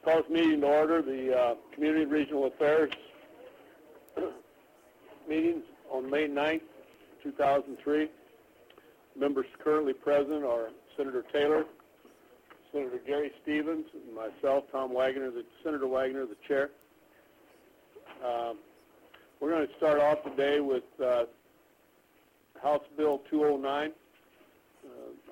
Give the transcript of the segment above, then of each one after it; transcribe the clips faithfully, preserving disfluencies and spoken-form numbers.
Call this meeting to order. The uh, Community and Regional Affairs meetings on May ninth, two thousand three. Members currently present are Senator Taylor, Senator Gary Stevens, and myself, Tom Wagner, the Senator Wagner, the chair. Um, we're going to start off today with uh, House Bill two oh nine. Uh,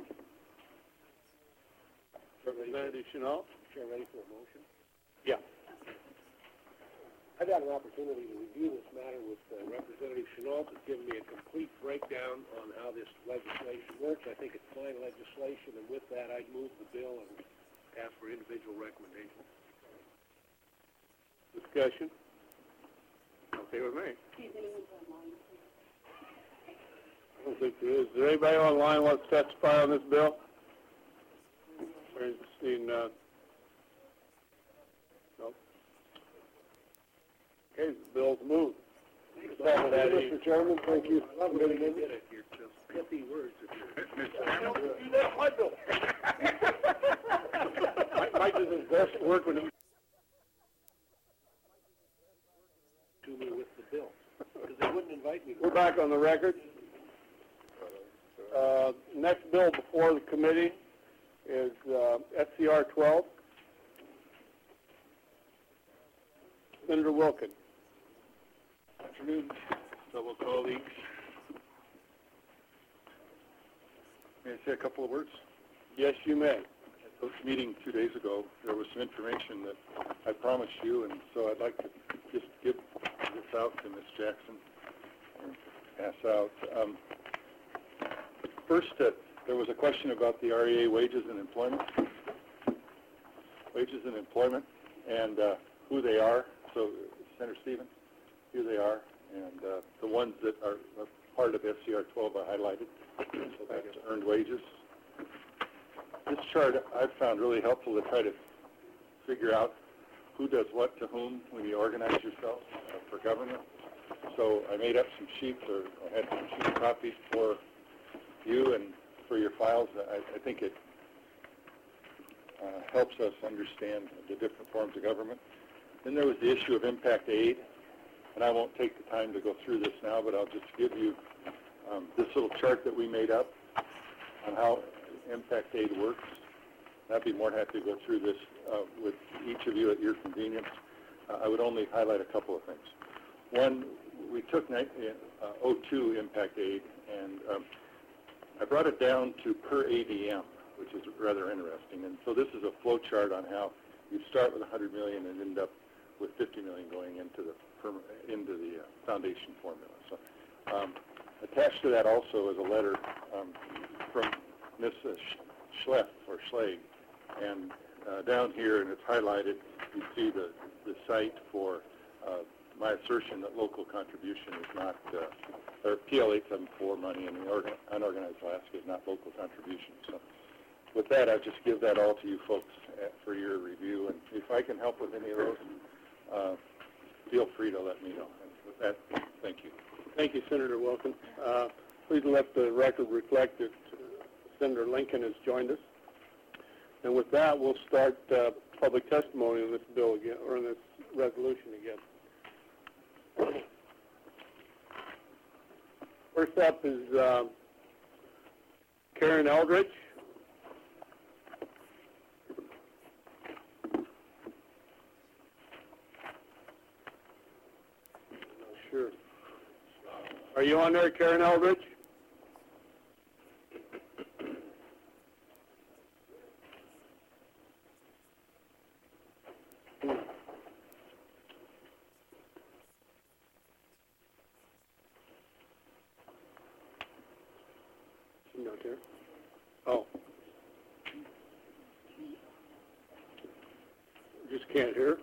Representative Chenault. Chair, ready for a motion? Yeah. I've had an opportunity to review this matter with uh, Representative Chenault, who's given me a complete breakdown on how this legislation works. I think it's fine legislation, and with that, I'd move the bill and ask for individual recommendations. Discussion? Okay with me. I don't think there is. Is there anybody online who wants to testify on this bill? Or seen, uh, no. Okay, the bill's moved. Thank you, Mister Chairman. Thank you. I love it when you did it. You're just pithy words. I don't do that on my bill. Mike does his best work when he... to me with the bill, because they wouldn't invite me. We're back on the record. Uh, next bill before the committee is uh, S C R twelve. Senator Wilkin. Good afternoon, fellow colleagues. May I say a couple of words? Yes, you may. At the meeting two days ago, there was some information that I promised you, and so I'd like to just give this out to Miz Jackson and pass out. Um, first, uh, there was a question about the R E A wages and employment. Wages and employment and uh, who they are. So, Senator Stevens, who they are, and uh, the ones that are part of S C R twelve are highlighted. So that's earned wages. This chart I've found really helpful to try to figure out who does what to whom when you organize yourself uh, for government. So I made up some sheets, or I had some sheet copies for you and for your files. I, I think it uh, helps us understand the different forms of government. Then there was the issue of impact aid, and I won't take the time to go through this now, but I'll just give you um, this little chart that we made up on how impact aid works. I'd be more than happy to go through this uh, with each of you at your convenience. Uh, I would only highlight a couple of things. One, we took uh, O two impact aid, and um, I brought it down to per A D M, which is rather interesting. And so this is a flow chart on how you start with one hundred million dollars and end up with fifty million dollars going into the into the uh, foundation formula. So um, attached to that also is a letter um, from Miz Schleff or Schleg, and uh, down here, and it's highlighted, you see the the site for uh, my assertion that local contribution is not, uh, or P L eight seventy-four money in the organ unorganized Alaska is not local contribution. So with that, I just give that all to you folks at, for your review, and if I can help with any of those, uh, feel free to let me know. And with that, thank you. Thank you, Senator Wilkin. Uh, please let the record reflect that uh, Senator Lincoln has joined us. And with that, we'll start uh, public testimony on this bill again, or on this resolution again. First up is uh, Karen Eldridge. Sure. Are you on there, Karen Eldridge? Not there. Oh. Just can't hear.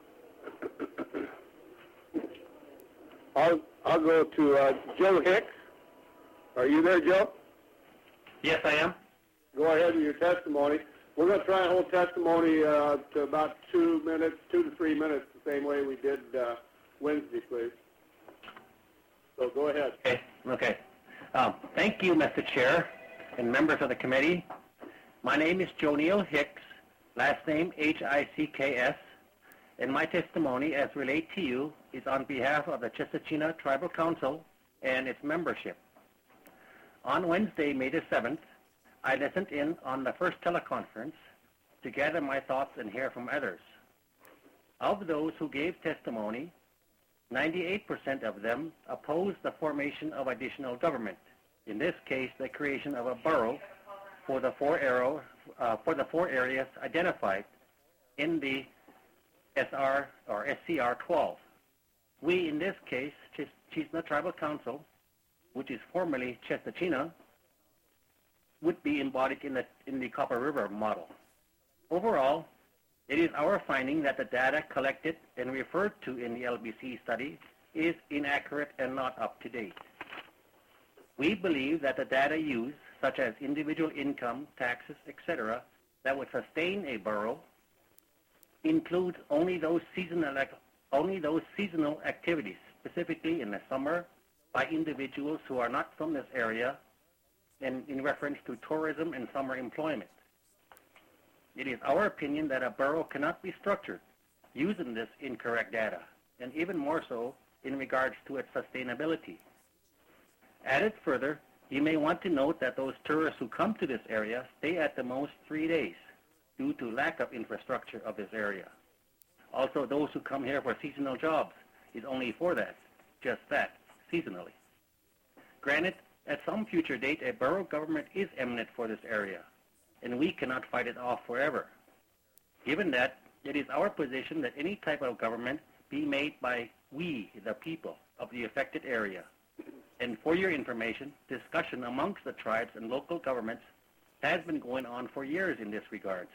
I'll, I'll go to uh, Joe Hicks. Are you there, Joe? Yes, I am. Go ahead with your testimony. We're going to try and hold testimony uh, to about two minutes, two to three minutes, the same way we did uh, Wednesday, please. So go ahead. Okay. Okay. Um, thank you, Mister Chair and members of the committee. My name is Joe Neil Hicks, last name H I C K S. and my testimony as relayed to you is on behalf of the Chestachina Tribal Council and its membership. On Wednesday, May the seventh, I listened in on the first teleconference to gather my thoughts and hear from others. Of those who gave testimony, ninety-eight percent of them opposed the formation of additional government, in this case the creation of a borough for the four, arrow, uh, for the four areas identified in the S R or S C R twelve. We, in this case, Chestachina Tribal Council, which is formerly Chestachina, would be embodied in the, in the Copper River model. Overall, it is our finding that the data collected and referred to in the L B C study is inaccurate and not up to date. We believe that the data used, such as individual income, taxes, et cetera, that would sustain a borough, includes only those seasonal, only those seasonal activities, specifically in the summer, by individuals who are not from this area, and in reference to tourism and summer employment. It is our opinion that a borough cannot be structured using this incorrect data, and even more so in regards to its sustainability. Added further, you may want to note that those tourists who come to this area stay at the most three days due to lack of infrastructure of this area. Also, those who come here for seasonal jobs is only for that, just that, seasonally. Granted, at some future date, a borough government is imminent for this area, and we cannot fight it off forever. Given that, it is our position that any type of government be made by we, the people, of the affected area. And for your information, discussion amongst the tribes and local governments has been going on for years in this regards.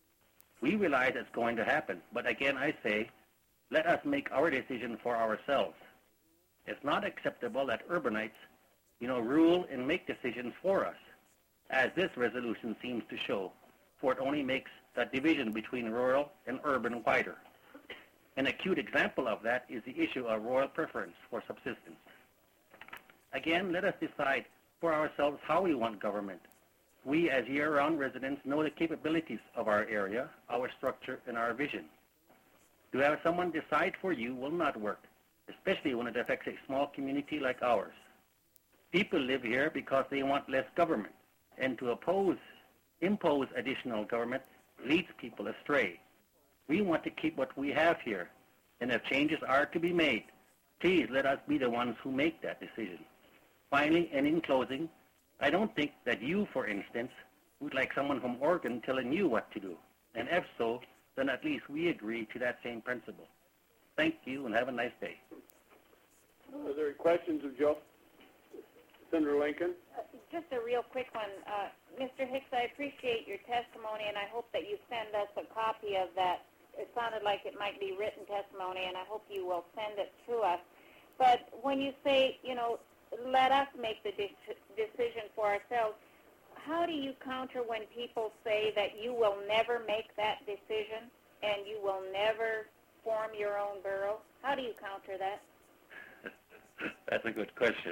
We realize it's going to happen, but again I say, let us make our decision for ourselves. It's not acceptable that urbanites, you know, rule and make decisions for us, as this resolution seems to show, for it only makes the division between rural and urban wider. An acute example of that is the issue of royal preference for subsistence. Again, let us decide for ourselves how we want government. We, as year-round residents, know the capabilities of our area, our structure, and our vision. To have someone decide for you will not work, especially when it affects a small community like ours. People live here because they want less government, and to oppose, impose additional government leads people astray. We want to keep what we have here, and if changes are to be made, please let us be the ones who make that decision. Finally, and in closing, I don't think that you, for instance, would like someone from Oregon telling you what to do. And if so, then at least we agree to that same principle. Thank you, and have a nice day. Are there any questions of Joe? Senator Lincoln? Uh, just a real quick one. Uh, Mister Hicks, I appreciate your testimony, and I hope that you send us a copy of that. It sounded like it might be written testimony, and I hope you will send it to us. But when you say, you know, let us make the de- decision for ourselves, how do you counter when people say that you will never make that decision and you will never form your own borough? How do you counter that? That's a good question.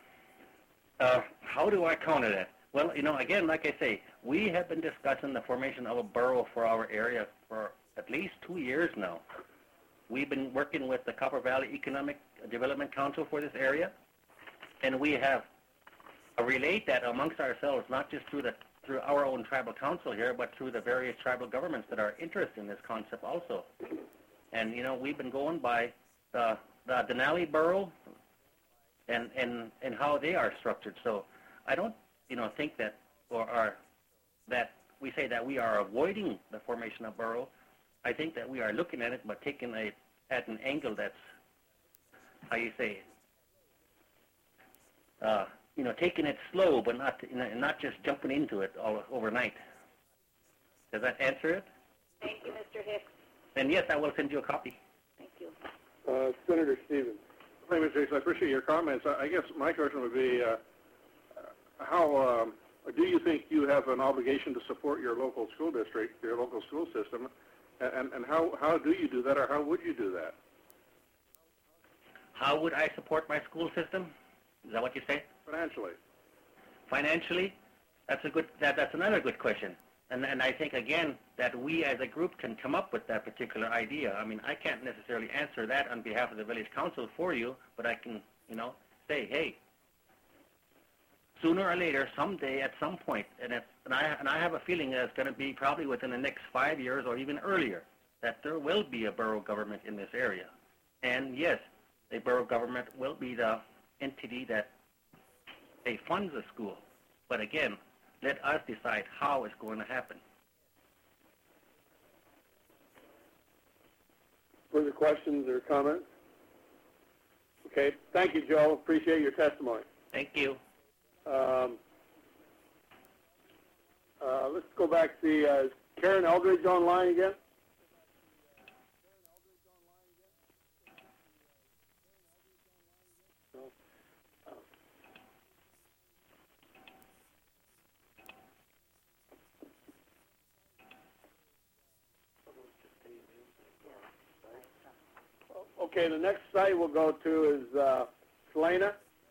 Uh, how do I counter that? Well, you know, again, like I say, we have been discussing the formation of a borough for our area for at least two years now. We've been working with the Copper Valley Economic Development Council for this area, and we have relayed that amongst ourselves, not just through the through our own tribal council here, but through the various tribal governments that are interested in this concept also. And, you know, we've been going by the, the Denali Borough and, and, and how they are structured. So I don't, you know, think that, or are, that we say that we are avoiding the formation of borough. I think that we are looking at it, but taking it at an angle that's, how you say, uh, you know, taking it slow, but not, you know, not just jumping into it all overnight. Does that answer it? Thank you, Mister Hicks. Then yes, I will send you a copy. Thank you. Uh, Senator Stevens? Thank you, Mister Hicks. I appreciate your comments. I I guess my question would be, uh, how um, do you think you have an obligation to support your local school district, your local school system, and, and how, how do you do that, or how would you do that? How would I support my school system? Is that what you say? Financially. Financially, that's a good. That, that's another good question. And, and I think, again, that we as a group can come up with that particular idea. I mean, I can't necessarily answer that on behalf of the village council for you, but I can, you know, say, hey, sooner or later, someday, at some point, and, it's, and, I, and I have a feeling that it's going to be probably within the next five years or even earlier, that there will be a borough government in this area. And yes, a borough government will be the entity that they funds the school. But again, let us decide how it's going to happen. Further questions or comments? Okay, thank you, Joe. Appreciate your testimony. Thank you. Um, uh, let's go back to the, uh, is Karen Eldridge online again? No. Uh, Okay, the next site we'll go to is uh, Salina.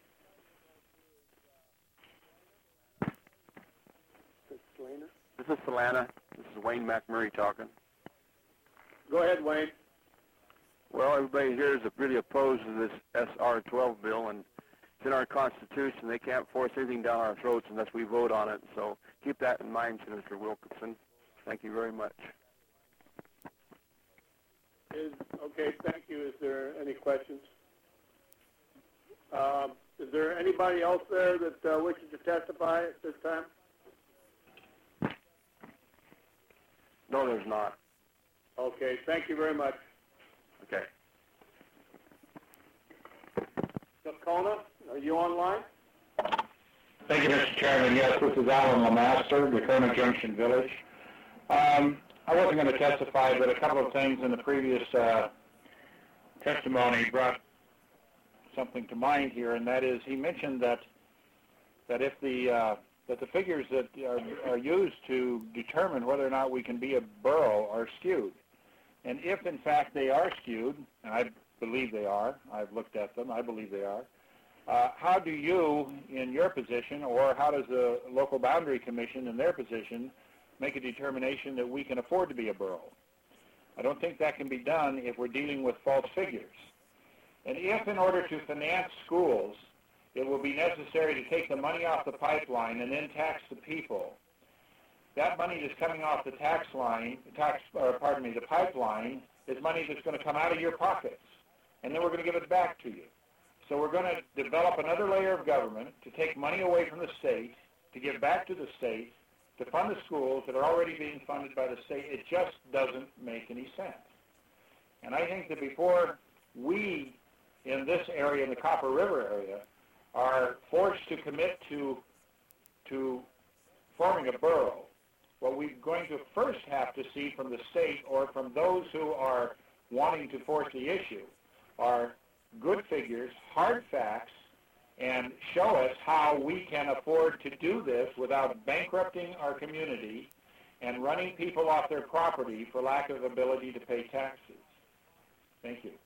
Salina. This is Salina. This is Wayne McMurray talking. Go ahead, Wayne. Well, everybody here is really opposed to this S R twelve bill, and it's in our Constitution. They can't force anything down our throats unless we vote on it. So keep that in mind, Senator Wilkinson. Thank you very much. Is, okay, thank you. Is there any questions? Um, is there anybody else there that uh, wishes to testify at this time? No, there's not. Okay, thank you very much. Okay. Kona, are you online? Thank you, Mister Chairman. Yes, this is Alan Lamaster, Dakota Junction Village. Um, I wasn't going to testify, but a couple of things in the previous uh, testimony brought something to mind here, and that is he mentioned that that if the uh, that the figures that are, are used to determine whether or not we can be a borough are skewed, and if in fact they are skewed, and I believe they are, I've looked at them, I believe they are. Uh, how do you, in your position, or how does the local boundary commission in their position make a determination that we can afford to be a borough? I don't think that can be done if we're dealing with false figures. And if in order to finance schools, it will be necessary to take the money off the pipeline and then tax the people, that money that's coming off the tax line, tax, or pardon me, the pipeline, is money that's going to come out of your pockets, and then we're going to give it back to you. So we're going to develop another layer of government to take money away from the state, to give back to the state, to fund the schools that are already being funded by the state. It just doesn't make any sense. And I think that before we, in this area, in the Copper River area, are forced to commit to, to forming a borough, what we're going to first have to see from the state or from those who are wanting to force the issue are good figures, hard facts, and show us how we can afford to do this without bankrupting our community and running people off their property for lack of ability to pay taxes. Thank you.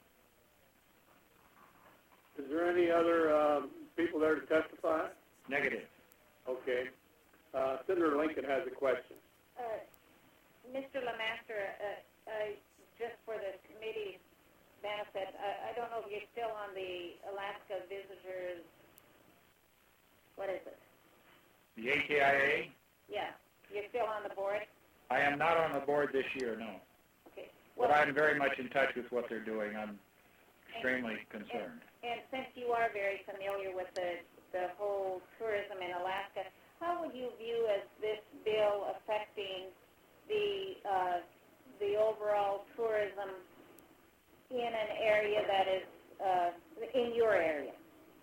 Is there any other um, people there to testify? Negative. Okay. Uh, Senator Lincoln has a question. Uh, Mister Lamaster, uh, uh, just for the committee's benefit, I, I don't know if you're still on the Alaska Visitors, what is it? The A K I A? Yeah, you're still on the board? I am not on the board this year, no. Okay. But I'm very much in touch with what they're doing. I'm extremely concerned. And, and since you are very familiar with the, the whole tourism in Alaska, how would you view as this bill affecting the, uh, the overall tourism in an area that is uh, in your area?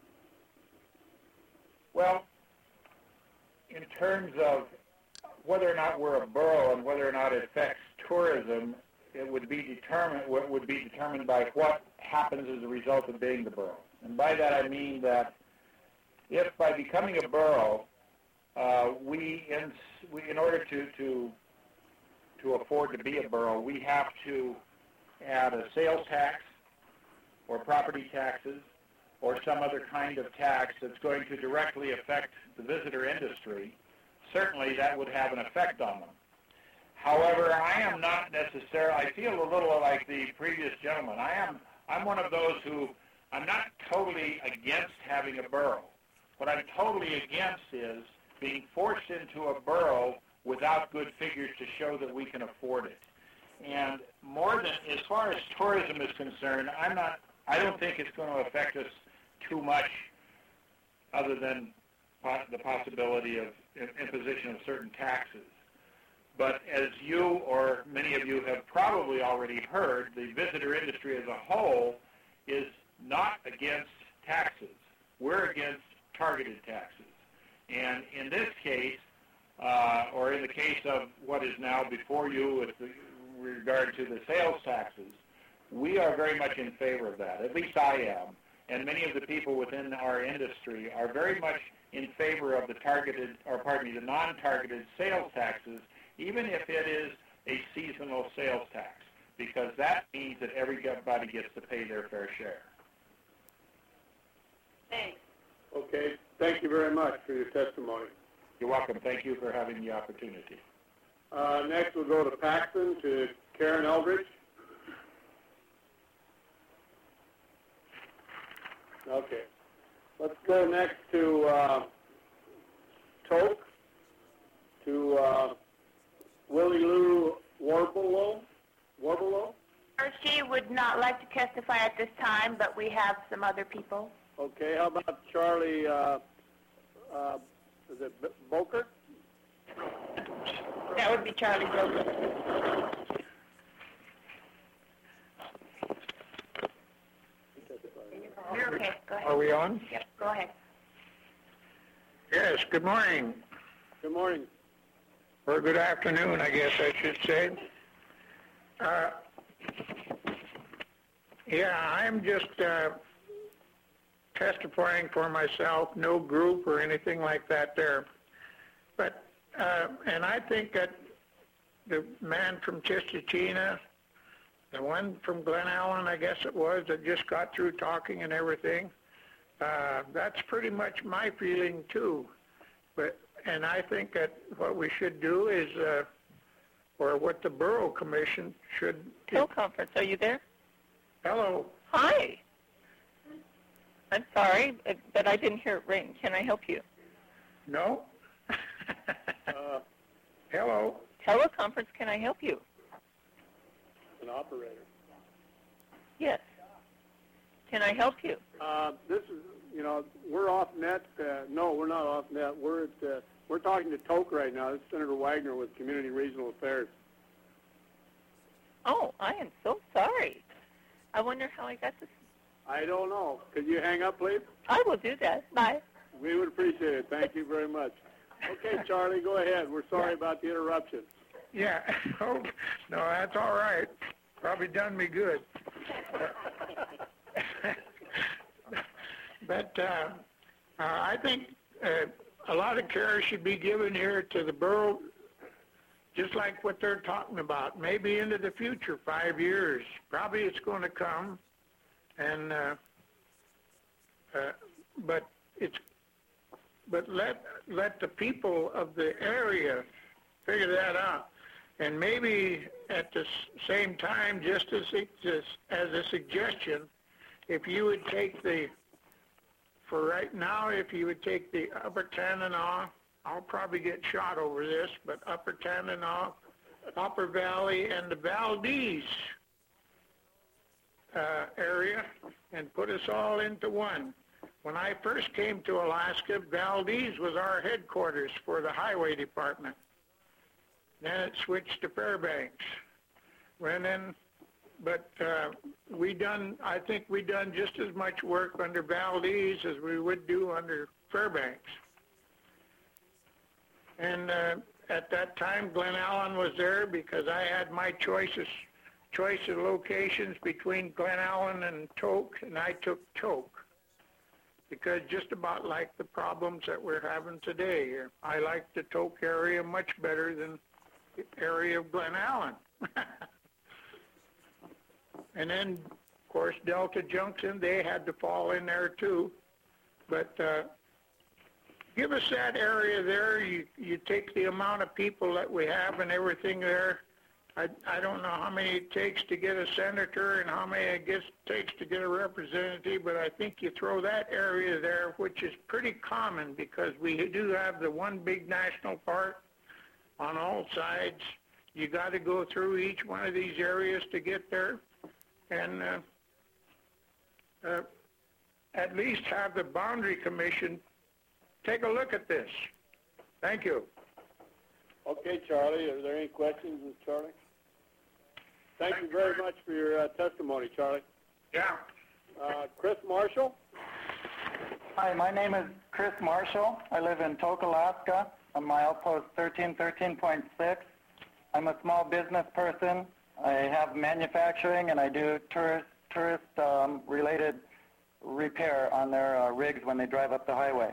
Well, in terms of whether or not we're a borough and whether or not it affects tourism, it would be determined what would be determined by what happens as a result of being the borough. And by that I mean that if by becoming a borough, uh, we, in, we, in order to, to to afford to be a borough, we have to add a sales tax or property taxes or some other kind of tax that's going to directly affect the visitor industry certainly that would have an effect on them. However, I am not necessarily, I feel a little like the previous gentleman. I am, I'm one of those who, I'm not totally against having a borough. What I'm totally against is being forced into a borough without good figures to show that we can afford it. And more than, as far as tourism is concerned, I'm not, I don't think it's going to affect us too much other than the possibility of imposition of certain taxes. But as you or many of you have probably already heard, the visitor industry as a whole is not against taxes. We're against targeted taxes. And in this case, uh, or in the case of what is now before you with the, regard to the sales taxes, we are very much in favor of that. At least I am. And many of the people within our industry are very much in favor of the targeted, or pardon me, the non-targeted sales taxes, even if it is a seasonal sales tax, because that means that everybody gets to pay their fair share. Thanks. Okay, thank you very much for your testimony. You're welcome. Thank you for having the opportunity. Uh, next, we'll go to Paxton, to Karen Eldridge. Okay. Let's go next to uh, Toke, to uh, Willie Lou Warbelow. Warbelow? She would not like to testify at this time, but we have some other people. Okay, how about Charlie, uh, uh, is it B- Boker? That would be Charlie Broker. You're okay, go ahead. Are we on? Yep, go ahead. Yes, good morning. Good morning. Or good afternoon, I guess I should say. Uh, yeah, I'm just uh, testifying for myself, no group or anything like that there. But, uh, and I think that the man from Chistochina, the one from Glen Allen, I guess it was, that just got through talking and everything, uh, that's pretty much my feeling too. But, and I think that what we should do is, uh, or what the Borough Commission should... Teleconference, are you there? Hello. Hi. I'm sorry, but I didn't hear it ring. Can I help you? No? Uh, Hello. Teleconference, can I help you? an operator. Yes. Can I help you? Uh, this is, you know, we're off net. Uh, no, we're not off net. We're at, uh, we're talking to Toke right now. This is Senator Wagner with Community Regional Affairs. Oh, I am so sorry. I wonder how I got this. I don't know. Could you hang up, please? I will do that. Bye. We would appreciate it. Thank you very much. Okay, Charlie, go ahead. We're sorry about the interruption. Yeah. Oh, no, that's all right. Probably done me good. But uh, uh, I think uh, a lot of care should be given here to the borough, just like what they're talking about. Maybe into the future, five years. Probably it's going to come, and uh, uh, but it's but let let the people of the area figure that out. And maybe at the same time, just as, as a suggestion, if you would take the, for right now, if you would take the Upper Tanana, I'll probably get shot over this, but Upper Tanana, Upper Valley, and the Valdez uh, area, and put us all into one. When I first came to Alaska, Valdez was our headquarters for the Highway Department. Then it switched to Fairbanks. When then, but uh, we done, I think we done just as much work under Valdez as we would do under Fairbanks. And uh, at that time, Glen Allen was there because I had my choices, choice of locations between Glen Allen and Toke, and I took Toke. Because just about like the problems that we're having today here. I like the Toke area much better than the area of Glen Allen. And then, of course, Delta Junction, they had to fall in there too. But uh, give us that area there. You, you take the amount of people that we have and everything there. I, I don't know how many it takes to get a senator and how many it gets, takes to get a representative, but I think you throw that area there, which is pretty common because we do have the one big national park on all sides. You got to go through each one of these areas to get there, and uh, uh, at least have the Boundary Commission take a look at this. Thank you. Okay, Charlie, are there any questions with Charlie? Thank you very much for your uh, testimony, Charlie. Yeah. Uh, Chris Marshall? Hi, my name is Chris Marshall. I live in Tok, Alaska, on my outpost thirteen thirteen point six. I'm a small business person. I have manufacturing, and I do tourist, tourist um, related repair on their uh, rigs when they drive up the highway.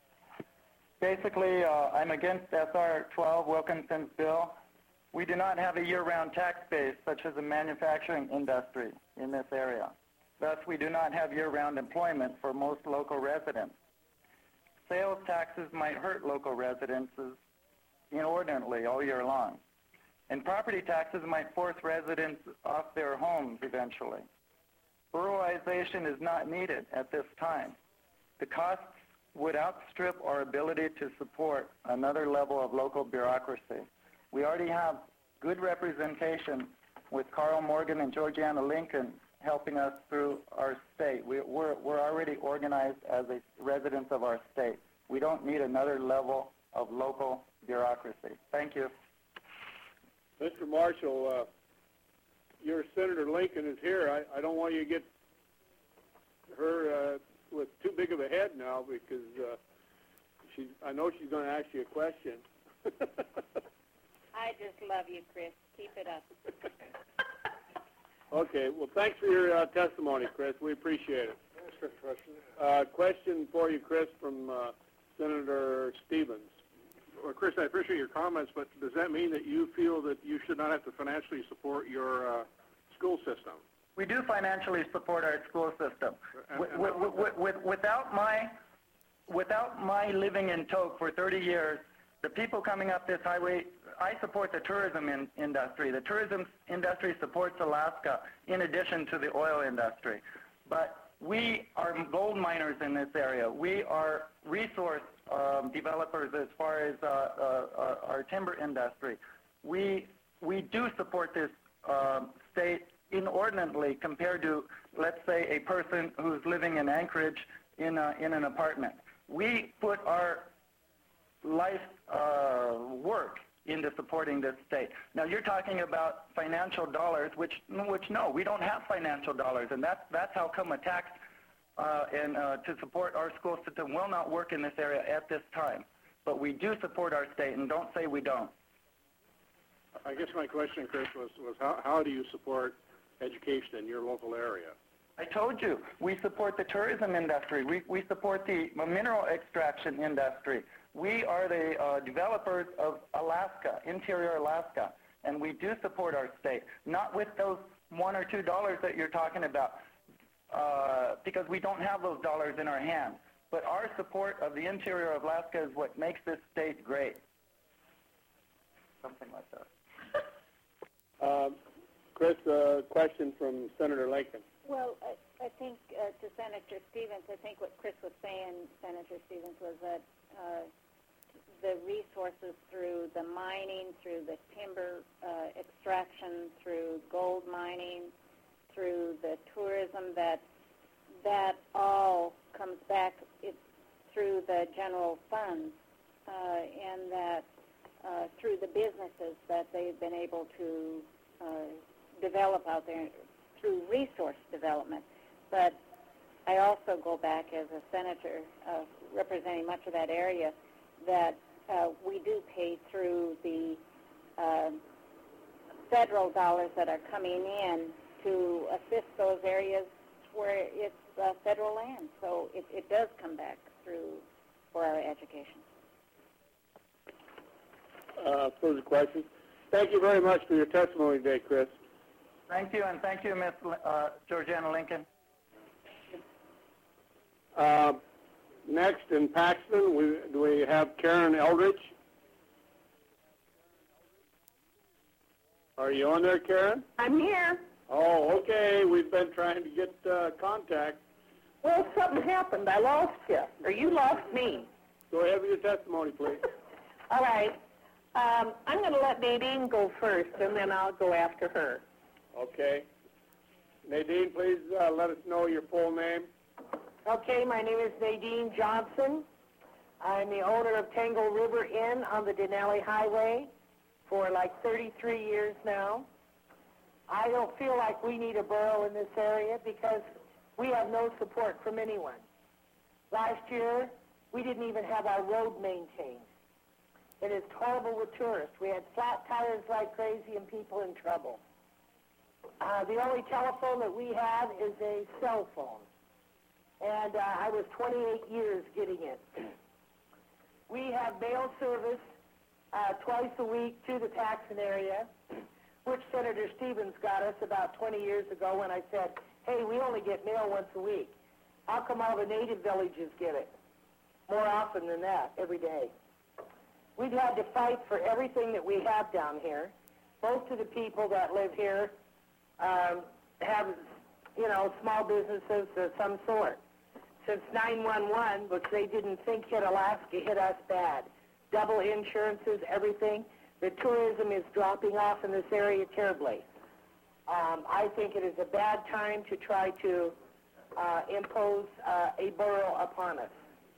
Basically, uh, I'm against S R twelve, Wilkinson's bill. We do not have a year-round tax base such as the manufacturing industry in this area. Thus, we do not have year-round employment for most local residents. Sales taxes might hurt local residences inordinately all year long. And property taxes might force residents off their homes eventually. Ruralization is not needed at this time. The costs would outstrip our ability to support another level of local bureaucracy. We already have good representation with Carl Morgan and Georgiana Lincoln helping us through our state. We, we're, we're already organized as a residents of our state. We don't need another level of local bureaucracy. Thank you. Mister Marshall, uh, your Senator Lincoln is here. I, I don't want you to get her uh, with too big of a head now because uh, she's, I know she's going to ask you a question. I just love you, Chris. Keep it up. Okay. Well, thanks for your uh, testimony, Chris. We appreciate it. Question. Uh, question for you, Chris, from uh, Senator Stevens. Well, Chris, I appreciate your comments, but does that mean that you feel that you should not have to financially support your uh, school system? We do financially support our school system. And, and with, with, with, without my, without my living in Tok for thirty years, the people coming up this highway, I support the tourism in, industry. The tourism industry supports Alaska in addition to the oil industry. But we are gold miners in this area. We are resource um, developers as far as uh, uh, our timber industry. We, we do support this uh, state inordinately compared to, let's say, a person who's living in Anchorage in, a, in an apartment. We put our life uh, work into supporting this state. Now you're talking about financial dollars, which, which no, we don't have financial dollars, and that's, that's how come a tax uh, and uh, to support our school system will not work in this area at this time. But we do support our state, and don't say we don't. I guess my question, Chris, was, was how, how do you support education in your local area? I told you, we support the tourism industry. We, we support the mineral extraction industry. We are the uh, developers of Alaska, interior Alaska, and we do support our state, not with those one or two dollars that you're talking about, uh, because we don't have those dollars in our hands. But our support of the interior of Alaska is what makes this state great. Something like that. Um, Chris, a uh, question from Senator Lincoln. Well, I, I think uh, to Senator Stevens, I think what Chris was saying, Senator Stevens, was that uh, the resources through the mining, through the timber uh, extraction, through gold mining, through the tourism, that that all comes back it, through the general funds, uh, and that uh, through the businesses that they've been able to uh, develop out there through resource development. But I also go back as a senator uh, representing much of that area that uh, we do pay through the uh, federal dollars that are coming in to assist those areas where it's uh, federal land. So it, it does come back through for our education. Uh, further questions? Thank you very much for your testimony today, Chris. Thank you, and thank you, Miz Uh, Georgiana Lincoln. Uh, Next in Paxton, we, do we have Karen Eldridge? Are you on there, Karen? I'm here. Oh, okay. We've been trying to get uh, contact. Well, something happened. I lost you, or you lost me. Go ahead with your testimony, please. All right. Um, I'm going to let Nadine go first, and then I'll go after her. Okay. Nadine, please uh, let us know your full name. Okay, my name is Nadine Johnson. I'm the owner of Tangle River Inn on the Denali Highway for like thirty-three years now. I don't feel like we need a borough in this area because we have no support from anyone. Last year, we didn't even have our road maintained. It is horrible with tourists. We had flat tires like crazy and people in trouble. Uh, the only telephone that we have is a cell phone. And uh, I was twenty-eight years getting it. We have mail service uh, twice a week to the Paxton area, which Senator Stevens got us about twenty years ago when I said, hey, we only get mail once a week. How come all the native villages get it? More often than that, every day. We've had to fight for everything that we have down here. Most of the people that live here um, have, you know, small businesses of some sort. Since nine one one, which they didn't think hit Alaska, hit us bad. Double insurances, everything. The tourism is dropping off in this area terribly. Um, I think it is a bad time to try to uh, impose uh, a borough upon us.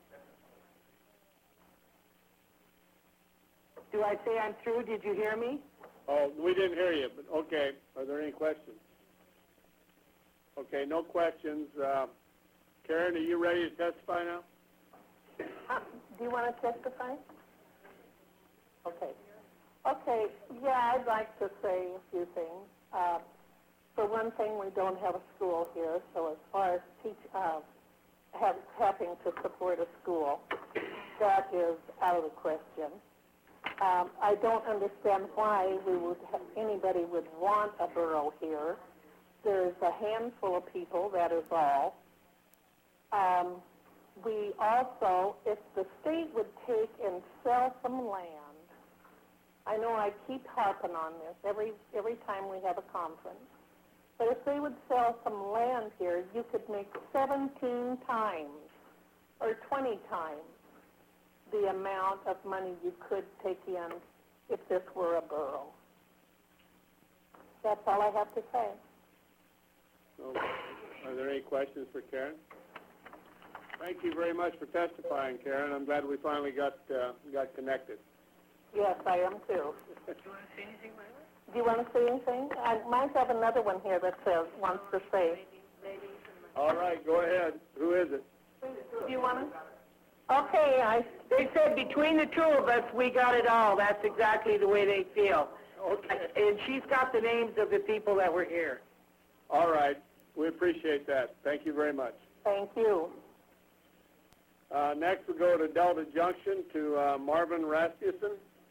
Do I say I'm through? Did you hear me? Oh, we didn't hear you, but okay. Are there any questions? Okay, no questions. Uh, Karen, are you ready to testify now? Uh, do you want to testify? Okay. Okay, yeah, I'd like to say a few things. Uh, for one thing, we don't have a school here, so as far as teach, uh, have, having to support a school, that is out of the question. Um, I don't understand why we would ha- anybody would want a borough here. There's a handful of people, that is all. Um, we also, if the state would take and sell some land, I know I keep harping on this every every time we have a conference, but if they would sell some land here, you could make seventeen times or twenty times the amount of money you could take in if this were a borough. That's all I have to say. So, are there any questions for Karen? Thank you very much for testifying, Karen. I'm glad we finally got uh, got connected. Yes, I am too. Do you want to say anything, Myla? Do you want to say anything? I might have another one here that says, wants to say. All right, go ahead. Who is it? Do you want to? Okay, I, they said between the two of us, we got it all. That's exactly the way they feel. Okay. And she's got the names of the people that were here. All right. We appreciate that. Thank you very much. Thank you. Uh, next, we go to Delta Junction to uh, Marvin Rasmussen.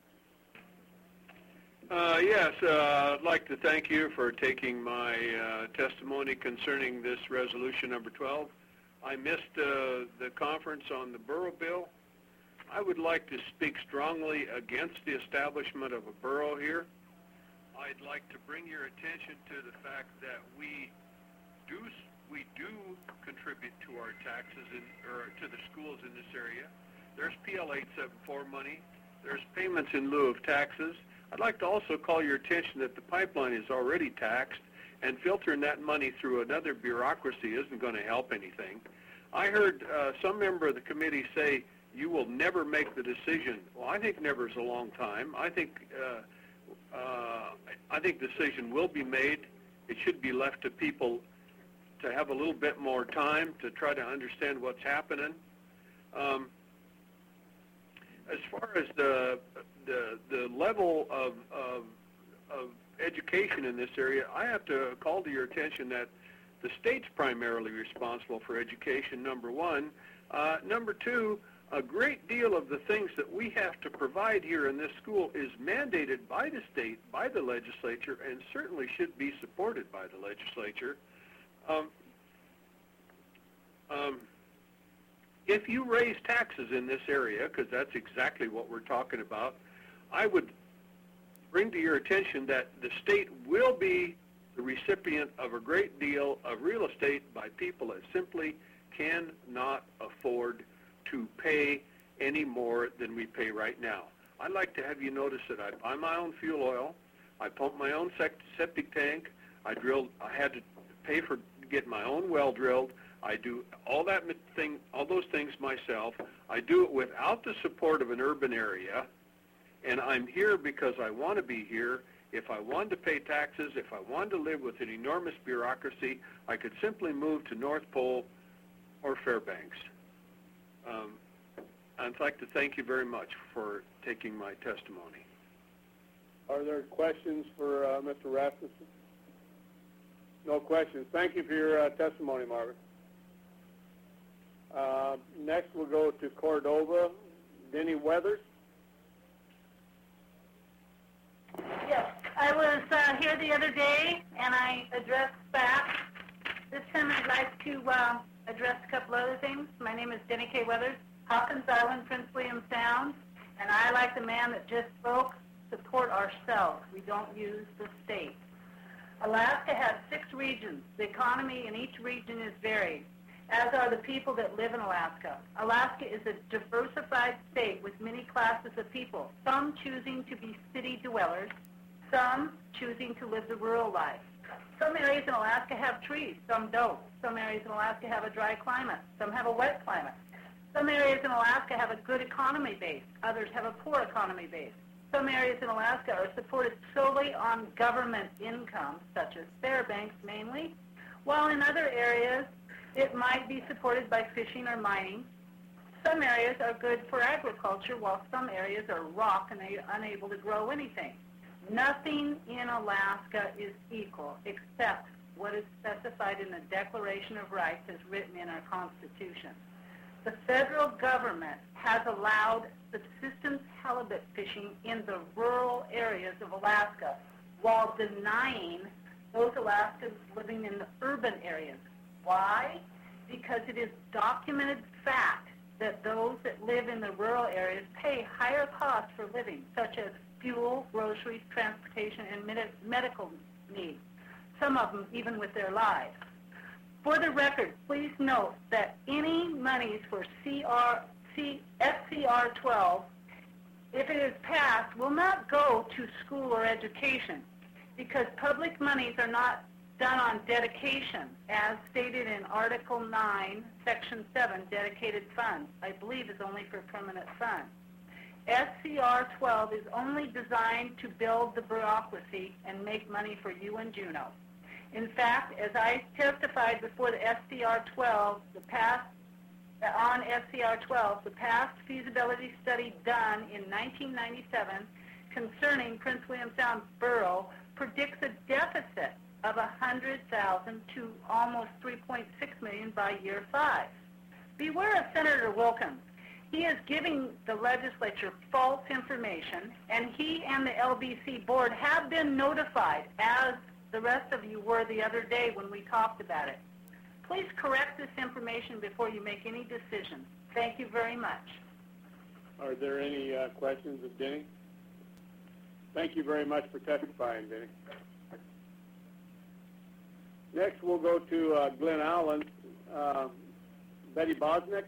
Uh, yes, uh, I'd like to thank you for taking my uh, testimony concerning this resolution number twelve. I missed uh, the conference on the borough bill. I would like to speak strongly against the establishment of a borough here. I'd like to bring your attention to the fact that we do we do contribute to our taxes in, or to the schools in this area. There's P L eight seventy-four money. There's payments in lieu of taxes. I'd like to also call your attention that the pipeline is already taxed, and filtering that money through another bureaucracy isn't going to help anything. I heard uh, some member of the committee say you will never make the decision. Well, I think never is a long time. I think uh, uh, I think decision will be made. It should be left to people to have a little bit more time to try to understand what's happening. Um, as far as the the, the level of, of, of education in this area, I have to call to your attention that the state's primarily responsible for education, number one. Uh, number two, a great deal of the things that we have to provide here in this school is mandated by the state, by the legislature, and certainly should be supported by the legislature. Um, um, if you raise taxes in this area, because that's exactly what we're talking about, I would bring to your attention that the state will be the recipient of a great deal of real estate by people that simply cannot afford to pay any more than we pay right now. I'd like to have you notice that I buy my own fuel oil, I pump my own septic tank, I drilled, I had to pay for get my own well drilled, I do all that thing, all those things myself. I do it without the support of an urban area, and I'm here because I want to be here. If I wanted to pay taxes, if I wanted to live with an enormous bureaucracy, I could simply move to North Pole or Fairbanks. Um, I'd like to thank you very much for taking my testimony. Are there questions for uh, Mister Rasmussen? No questions. Thank you for your uh, testimony, Margaret. Uh, next, we'll go to Cordova. Denny Weathers. Yes, I was uh, here the other day, and I addressed back. This time I'd like to uh, address a couple other things. My name is Denny K. Weathers, Hawkins Island, Prince William Sound, and I, like the man that just spoke, support ourselves. We don't use the state. Alaska has six regions. The economy in each region is varied, as are the people that live in Alaska. Alaska is a diversified state with many classes of people, some choosing to be city dwellers, some choosing to live the rural life. Some areas in Alaska have trees, some don't. Some areas in Alaska have a dry climate, some have a wet climate. Some areas in Alaska have a good economy base, others have a poor economy base. Some areas in Alaska are supported solely on government income, such as Fairbanks mainly, while in other areas it might be supported by fishing or mining. Some areas are good for agriculture, while some areas are rock and they are unable to grow anything. Nothing in Alaska is equal except what is specified in the Declaration of Rights as written in our Constitution. The federal government has allowed subsistence halibut fishing in the rural areas of Alaska while denying those Alaskans living in the urban areas. Why? Because it is documented fact that those that live in the rural areas pay higher costs for living, such as fuel, groceries, transportation, and med- medical needs, some of them even with their lives. For the record, please note that any monies for C R, C, S C R twelve, if it is passed, will not go to school or education, because public monies are not done on dedication, as stated in Article nine, Section seven, dedicated funds, I believe is only for permanent funds. S C R twelve is only designed to build the bureaucracy and make money for you and Juneau. In fact, as I testified before the S C R twelve, the past, on S C R twelve, the past feasibility study done in nineteen ninety-seven concerning Prince William Sound Borough predicts a deficit of one hundred thousand to almost three point six million by year five. Beware of Senator Wilkins. He is giving the legislature false information, and he and the L B C board have been notified, as the rest of you were the other day when we talked about it. Please correct this information before you make any decisions. Thank you very much. Are there any uh, questions of Denny? Thank you very much for testifying, Denny. Next, we'll go to uh, Glen Allen. Uh, Betty Bosnick.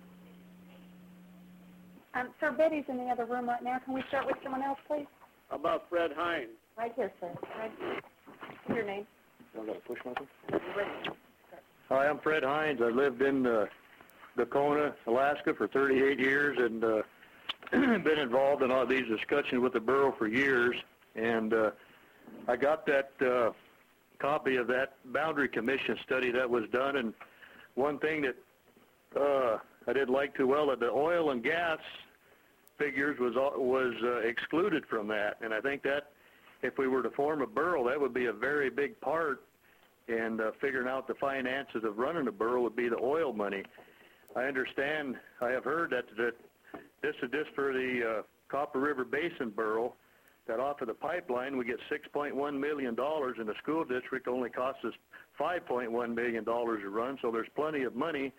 Um, sir, Betty's in the other room right now. Can we start with someone else, please? How about Fred Hines? Right here, sir. Right here. Your name? I got to push myself. Hi, I'm Fred Hines. I lived in uh, Dacona, Alaska for thirty-eight years, and uh, been involved in all these discussions with the borough for years. And uh, I got that uh, copy of that Boundary Commission study that was done. And one thing that uh, I didn't like too well, that the oil and gas figures was was uh, excluded from that. And I think that if we were to form a borough, that would be a very big part in uh, figuring out the finances of running a borough would be the oil money. I understand, I have heard that, that this is just for the uh, Copper River Basin borough, that off of the pipeline we get six point one million dollars, and the school district only costs us five point one million dollars to run, so there's plenty of money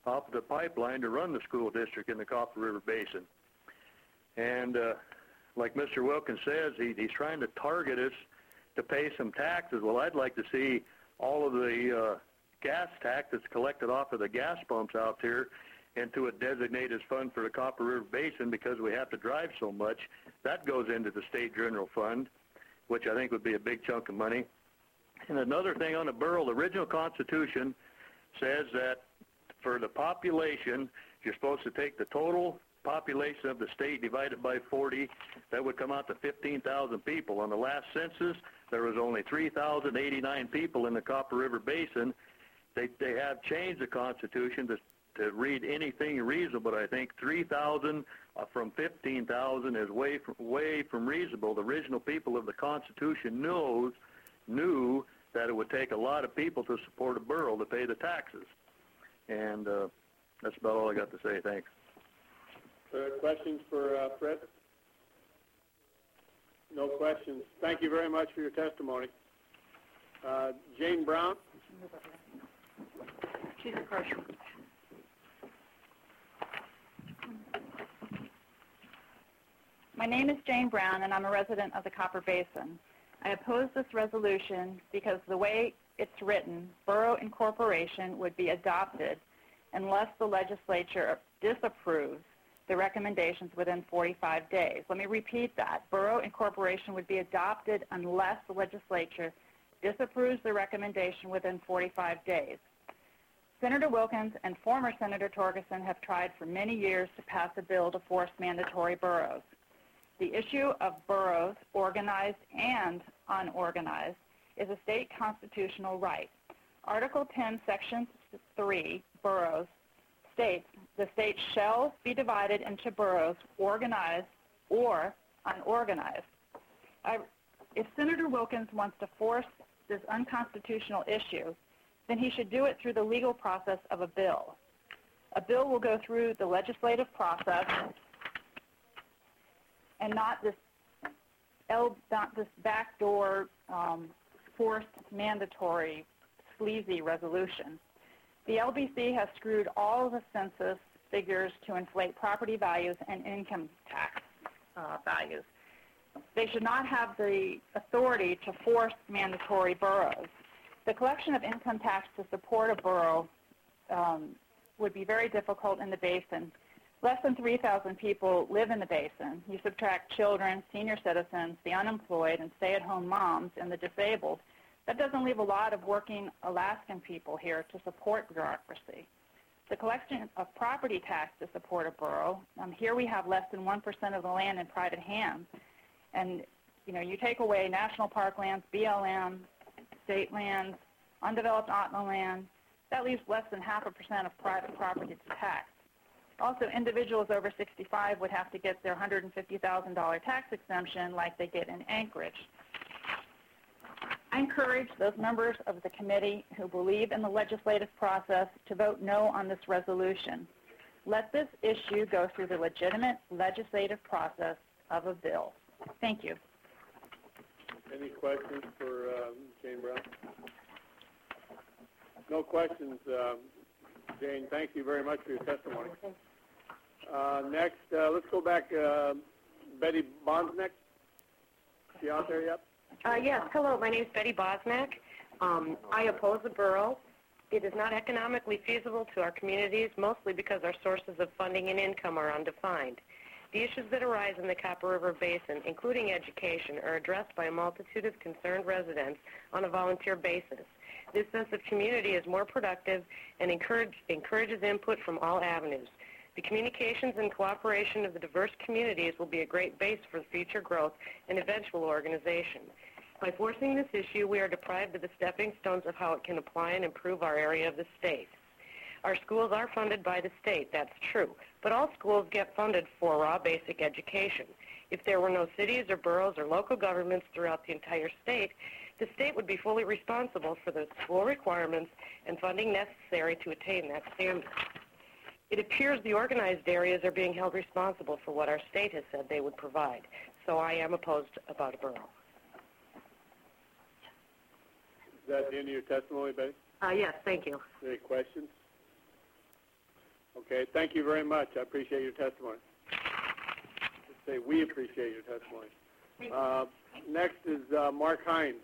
off the pipeline to run the school district in the Copper River Basin. And uh, like Mister Wilkins says, he, he's trying to target us to pay some taxes. Well, I'd like to see all of the uh, gas tax that's collected off of the gas pumps out here into a designated fund for the Copper River Basin, because we have to drive so much. That goes into the state general fund, which I think would be a big chunk of money. And another thing on the borough, the original Constitution says that for the population, you're supposed to take the total population of the state divided by forty. That would come out to fifteen thousand people. On the last census, there was only three thousand eighty-nine people in the Copper River Basin. They, they have changed the Constitution to, to read anything reasonable, but I think three thousand uh, from fifteen thousand is way from, way from reasonable. The original people of the Constitution knows, knew that it would take a lot of people to support a borough to pay the taxes. And uh, that's about all I got to say. Thanks. Uh, questions for uh, Fred? No questions. Thank you very much for your testimony. Uh, Jane Brown? She's a crusher. My name is Jane Brown, and I'm a resident of the Copper Basin. I oppose this resolution because the way it's written, borough incorporation would be adopted unless the legislature disapproves the recommendations within forty-five days. Let me repeat that. Borough incorporation would be adopted unless the legislature disapproves the recommendation within forty-five days. Senator Wilkins and former Senator Torgerson have tried for many years to pass a bill to force mandatory boroughs. The issue of boroughs, organized and unorganized, is a state constitutional right. Article ten, Section three, boroughs, states the state shall be divided into boroughs, organized or unorganized. I, if Senator Wilkins wants to force this unconstitutional issue, then he should do it through the legal process of a bill. A bill will go through the legislative process and not this, not this backdoor, um, forced, mandatory, sleazy resolution. The L B C has screwed all the census figures to inflate property values and income tax uh, values. They should not have the authority to force mandatory boroughs. The collection of income tax to support a borough um, would be very difficult in the basin. Less than three thousand people live in the basin. You subtract children, senior citizens, the unemployed, and stay-at-home moms, and the disabled. That doesn't leave a lot of working Alaskan people here to support bureaucracy. The collection of property tax to support a borough, um, here we have less than one percent of the land in private hands. And, you know, you take away national park lands, B L M, state lands, undeveloped O T M A land, that leaves less than half a percent of private property to tax. Also, individuals over sixty-five would have to get their one hundred fifty thousand dollars tax exemption like they get in Anchorage. I encourage those members of the committee who believe in the legislative process to vote no on this resolution. Let this issue go through the legitimate legislative process of a bill. Thank you. Any questions for um, Jane Brown? No questions, um, Jane. Thank you very much for your testimony. Uh, next, uh, let's go back. Uh, Betty Bosnick. Is she out there yet? Uh, yes, hello, my name is Betty Bosnack. Um, I oppose the borough. It is not economically feasible to our communities, mostly because our sources of funding and income are undefined. The issues that arise in the Copper River Basin, including education, are addressed by a multitude of concerned residents on a volunteer basis. This sense of community is more productive and encourage, encourages input from all avenues. The communications and cooperation of the diverse communities will be a great base for future growth and eventual organization. By forcing this issue, we are deprived of the stepping stones of how it can apply and improve our area of the state. Our schools are funded by the state, that's true, but all schools get funded for raw basic education. If there were no cities or boroughs or local governments throughout the entire state, the state would be fully responsible for the school requirements and funding necessary to attain that standard. It appears the organized areas are being held responsible for what our state has said they would provide, so I am opposed about a borough. Is that the end of your testimony, Betty? Uh, yes, thank you. Any questions? Okay, thank you very much. I appreciate your testimony. Let's say we appreciate your testimony. Uh, next is uh, Mark Hines.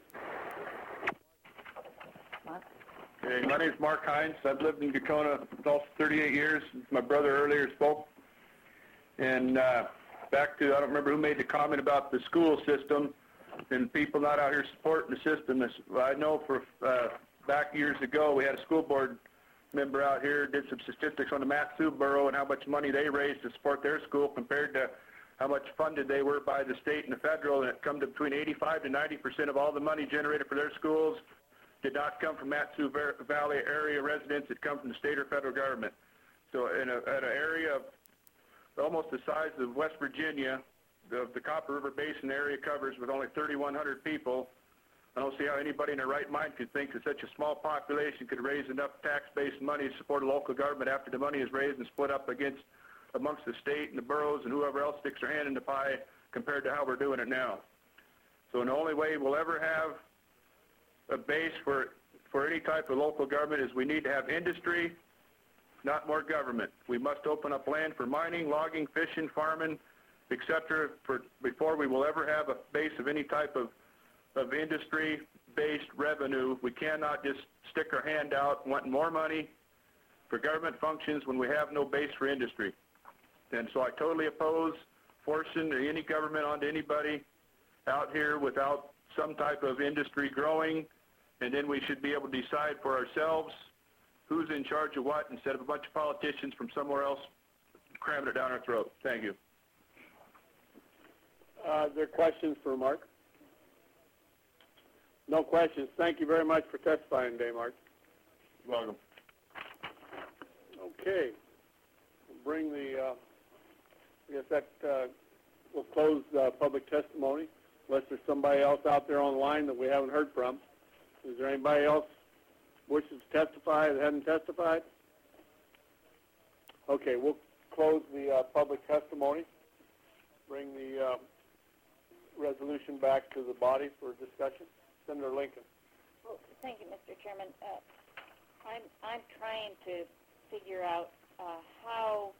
Okay, my name's Mark Hines. I've lived in Gacona for thirty-eight years. My brother earlier spoke. And uh, back to, I don't remember who made the comment about the school system and people not out here supporting the system. I know for uh, back years ago, we had a school board member out here, did some statistics on the Mat-Su Borough and how much money they raised to support their school compared to how much funded they were by the state and the federal, and it come to between eighty-five to ninety percent of all the money generated for their schools did not come from Mat-Su Valley area residents. It come from the state or federal government. So in a, at an area of almost the size of West Virginia, the, the Copper River Basin area covers with only thirty-one hundred people. I don't see how anybody in their right mind could think that such a small population could raise enough tax-based money to support a local government after the money is raised and split up against amongst the state and the boroughs and whoever else sticks their hand in the pie compared to how we're doing it now. So the only way we'll ever have a base for, for any type of local government is we need to have industry, not more government. We must open up land for mining, logging, fishing, farming, et cetera, for, before we will ever have a base of any type of, of industry-based revenue. We cannot just stick our hand out wanting more money for government functions when we have no base for industry. And so I totally oppose forcing any government onto anybody out here without some type of industry growing, and then we should be able to decide for ourselves who's in charge of what instead of a bunch of politicians from somewhere else cramming it down our throat. Thank you. Uh, there are questions for Mark? No questions. Thank you very much for testifying today, Mark. Welcome. Okay. We'll bring the, uh, I guess that uh, will close uh, public testimony, unless there's somebody else out there on the line that we haven't heard from. Is there anybody else wishes to testify that hasn't testified? Okay, we'll close the uh, public testimony, bring the uh, resolution back to the body for discussion. Senator Lincoln. Well, thank you, Mister Chairman. Uh, I'm, I'm trying to figure out uh, how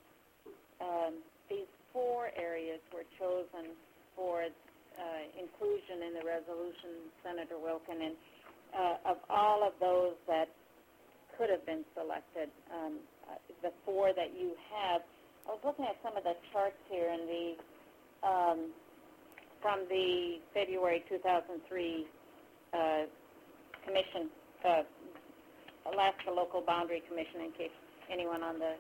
um, these four areas were chosen for uh, inclusion in the resolution, Senator Wilkin, and uh, of all of those that could have been selected, um, uh, the four that you have, I was looking at some of the charts here in the um, from the February two thousand three uh, Commission, uh, Alaska Local Boundary Commission, in case anyone on the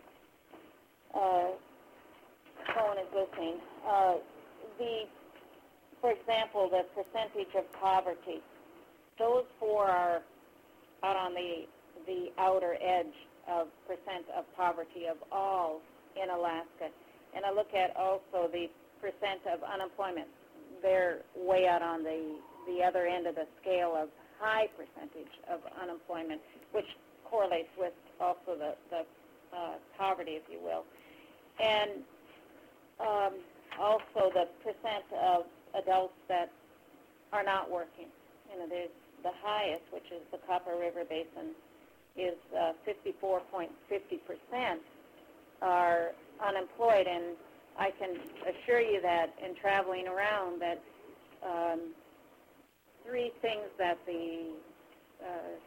uh, phone is listening. Uh, the, for example, the percentage of poverty, those four are out on the the outer edge of percent of poverty of all in Alaska. And I look at also the percent of unemployment. They're way out on the, the other end of the scale of high percentage of unemployment, which correlates with also the, the uh, poverty, if you will. And um, also the percent of adults that are not working. You know, there's the highest, which is the Copper River Basin, is uh, fifty-four point five zero percent are unemployed, and I can assure you that in traveling around that um, three things that the uh,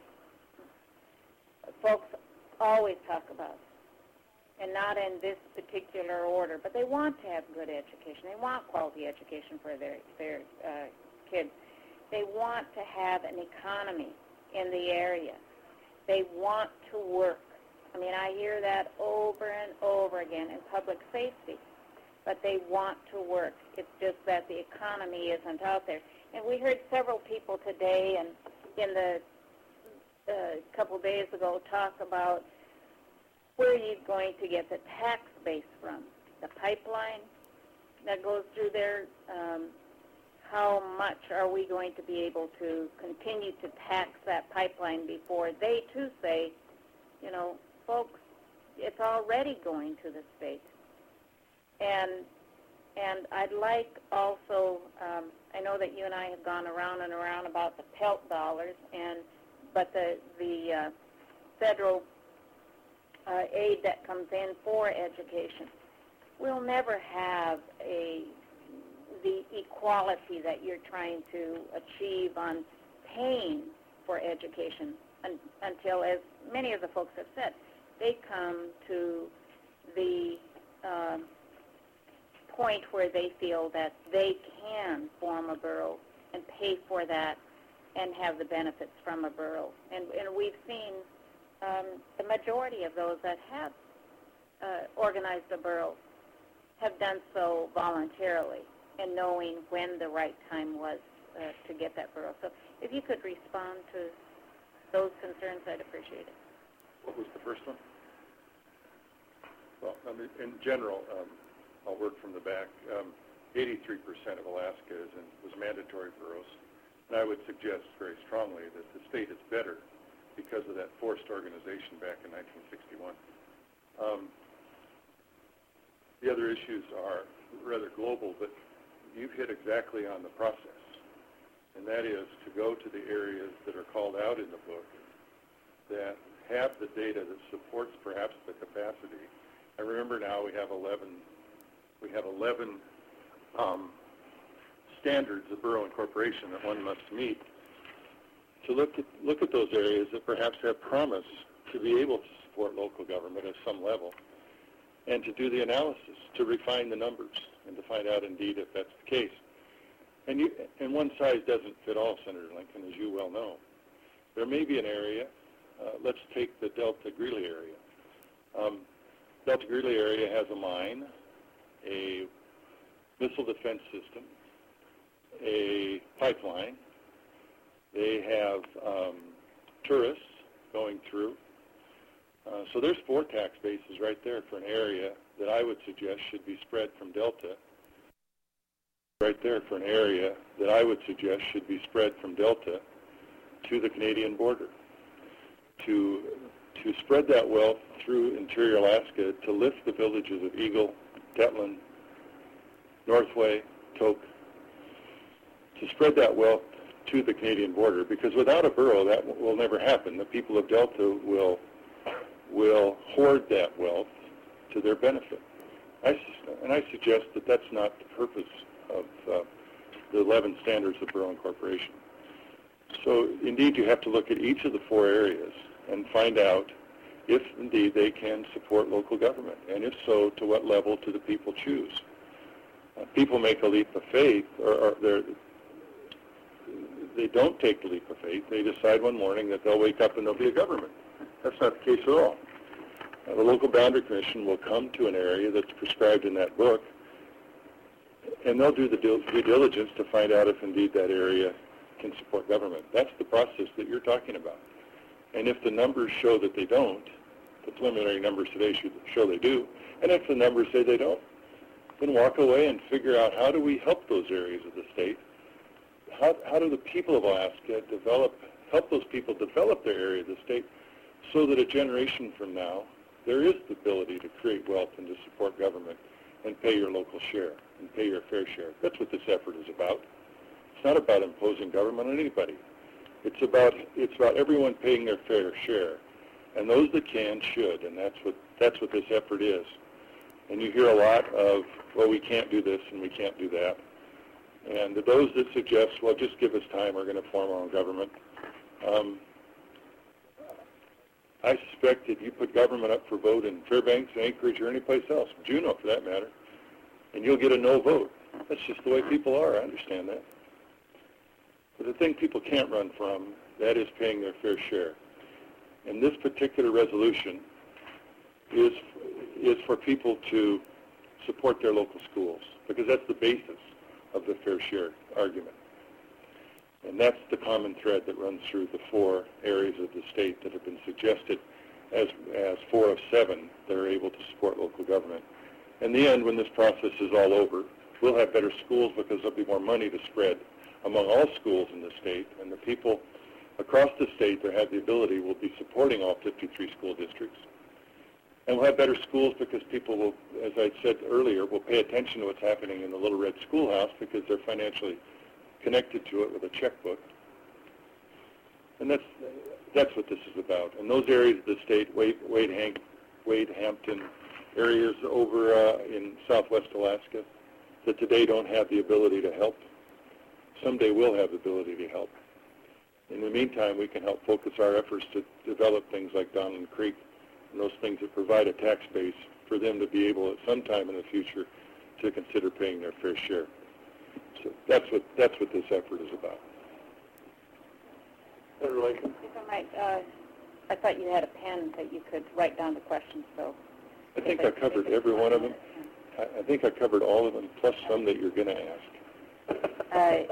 folks always talk about, and not in this particular order, but they want to have good education. They want quality education for their, their uh, kids. They want to have an economy in the area. They want to work. I mean, I hear that over and over again in public safety, but they want to work. It's just that the economy isn't out there. And we heard several people today and in the a uh, couple days ago talk about where you're going to get the tax base from, the pipeline that goes through there. Um, how much are we going to be able to continue to tax that pipeline before they, too, say, you know, folks, it's already going to the state. And and I'd like also, um, I know that you and I have gone around and around about the Pelt dollars, and but the, the uh, federal uh, aid that comes in for education. We'll never have a the equality that you're trying to achieve on paying for education un, until, as many of the folks have said, they come to the uh, point where they feel that they can form a borough and pay for that and have the benefits from a borough. And, and we've seen um, the majority of those that have uh, organized a borough have done so voluntarily and knowing when the right time was uh, to get that borough. So if you could respond to those concerns, I'd appreciate it. What was the first one? Well, I mean, in general, um, I'll work from the back. Um, eighty-three percent of Alaska is in, was mandatory boroughs. And I would suggest very strongly that the state is better because of that forced organization back in nineteen sixty-one. Um, the other issues are rather global, but you've hit exactly on the process, and that is to go to the areas that are called out in the book that have the data that supports perhaps the capacity. I remember now we have eleven, we have eleven um, standards of borough incorporation that one must meet. To look at look at those areas that perhaps have promise to be able to support local government at some level, and to do the analysis, to refine the numbers, and to find out indeed if that's the case. And, you, and one size doesn't fit all, Senator Lincoln, as you well know. There may be an area, uh, let's take the Delta Greeley area. Um, Delta Greeley area has a mine, a missile defense system, a pipeline. They have um, tourists going through. Uh, so there's four tax bases right there for an area that I would suggest should be spread from Delta. Right there for an area that I would suggest should be spread from Delta to the Canadian border. To, to spread that wealth through interior Alaska to lift the villages of Eagle, Tetlin, Northway, Tok, to spread that wealth to the Canadian border, because without a borough that will never happen. The people of Delta will will hoard that wealth to their benefit. I, and I suggest that that's not the purpose of uh, the eleven standards of borough incorporation. So indeed you have to look at each of the four areas and find out if indeed they can support local government, and if so, to what level do the people choose. Uh, people make a leap of faith, or, or they're, they don't take the leap of faith. They decide one morning that they'll wake up and there'll be a government. That's not the case at all. Uh, the local boundary commission will come to an area that's prescribed in that book, and they'll do the due diligence to find out if indeed that area can support government. That's the process that you're talking about. And if the numbers show that they don't, the preliminary numbers today should show they do, and if the numbers say they don't, then walk away and figure out how do we help those areas of the state. How, how do the people of Alaska develop, help those people develop their area of the state so that a generation from now, there is the ability to create wealth and to support government and pay your local share and pay your fair share. That's what this effort is about. It's not about imposing government on anybody. It's about, it's about everyone paying their fair share. And those that can should, and that's what, that's what this effort is. And you hear a lot of, well, we can't do this and we can't do that. And those that suggest, well, just give us time, we're going to form our own government. Um, I suspect that you put government up for vote in Fairbanks, Anchorage, or any place else, Juneau for that matter, and you'll get a no vote. That's just the way people are, I understand that. But the thing people can't run from, that is paying their fair share. And this particular resolution is, is for people to support their local schools, because that's the basis of the fair share argument. And that's the common thread that runs through the four areas of the state that have been suggested as, as four of seven that are able to support local government. In the end, when this process is all over, we'll have better schools because there'll be more money to spread among all schools in the state, and the people across the state that have the ability will be supporting all fifty-three school districts. And we'll have better schools because people will, as I said earlier, will pay attention to what's happening in the Little Red Schoolhouse because they're financially connected to it with a checkbook. And that's, that's what this is about. And those areas of the state, Wade, Wade, Hank, Wade, Hampton areas over uh, in southwest Alaska that today don't have the ability to help. Someday will have the ability to help. In the meantime, we can help focus our efforts to develop things like Donlin Creek and those things that provide a tax base for them to be able at some time in the future to consider paying their fair share. So that's what that's what this effort is about. Senator Lincoln. If I might, uh, I thought you had a pen that you could write down the questions, so. I think I covered every one of them. I, I think I covered all of them, plus some that you're going to ask. Uh,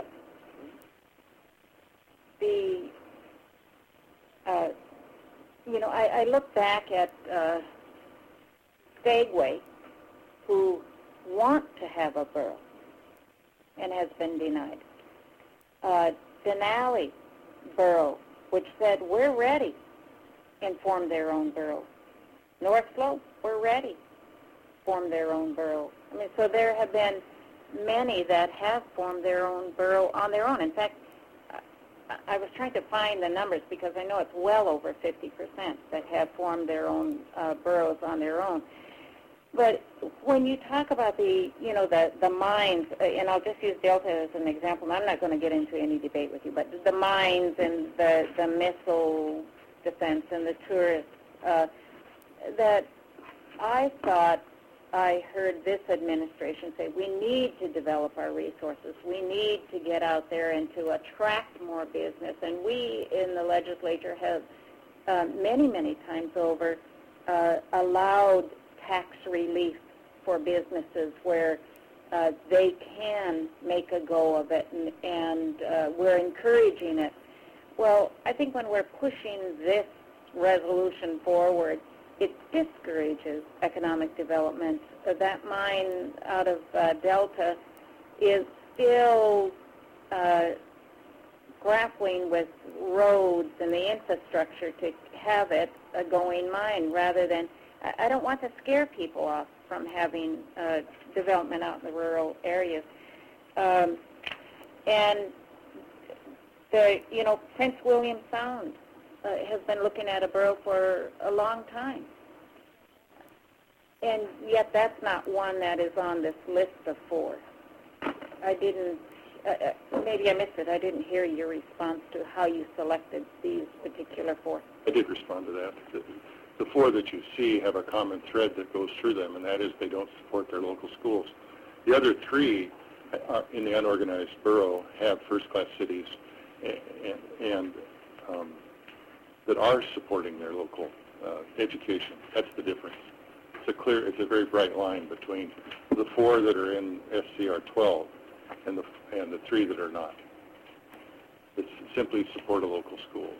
the, uh, you know, I, I look back at uh, Skagway, who want to have a borough and has been denied. Uh, Denali Borough, which said, we're ready, and formed their own borough. North Slope, we're ready, formed their own borough. I mean, so there have been many that have formed their own borough on their own. In fact, I, I was trying to find the numbers because I know it's well over fifty percent that have formed their own uh, boroughs on their own. But when you talk about the, you know, the, the mines, uh, and I'll just use Delta as an example, and I'm not going to get into any debate with you, but the mines and the, the missile defense and the tourists, uh, that I thought I heard this administration say, we need to develop our resources. We need to get out there and to attract more business. And we in the legislature have uh, many, many times over uh, allowed tax relief for businesses where uh, they can make a go of it, and, and uh, we're encouraging it. Well, I think when we're pushing this resolution forward, it discourages economic development. Uh, that mine out of uh, Delta is still uh, grappling with roads and the infrastructure to have it a going mine rather than, I don't want to scare people off from having uh, development out in the rural areas. Um, and the, you know, Prince William Sound uh, has been looking at a borough for a long time. And yet that's not one that is on this list of four. I didn't, uh, maybe I missed it, I didn't hear your response to how you selected these particular four. I did respond to that. The, the four that you see have a common thread that goes through them, and that is they don't support their local schools. The other three uh, in the unorganized borough have first-class cities and, and um, that are supporting their local uh, education. That's the difference. It's a clear, it's a very bright line between the four that are in S C R twelve and the and the three that are not. It's simply support of local schools.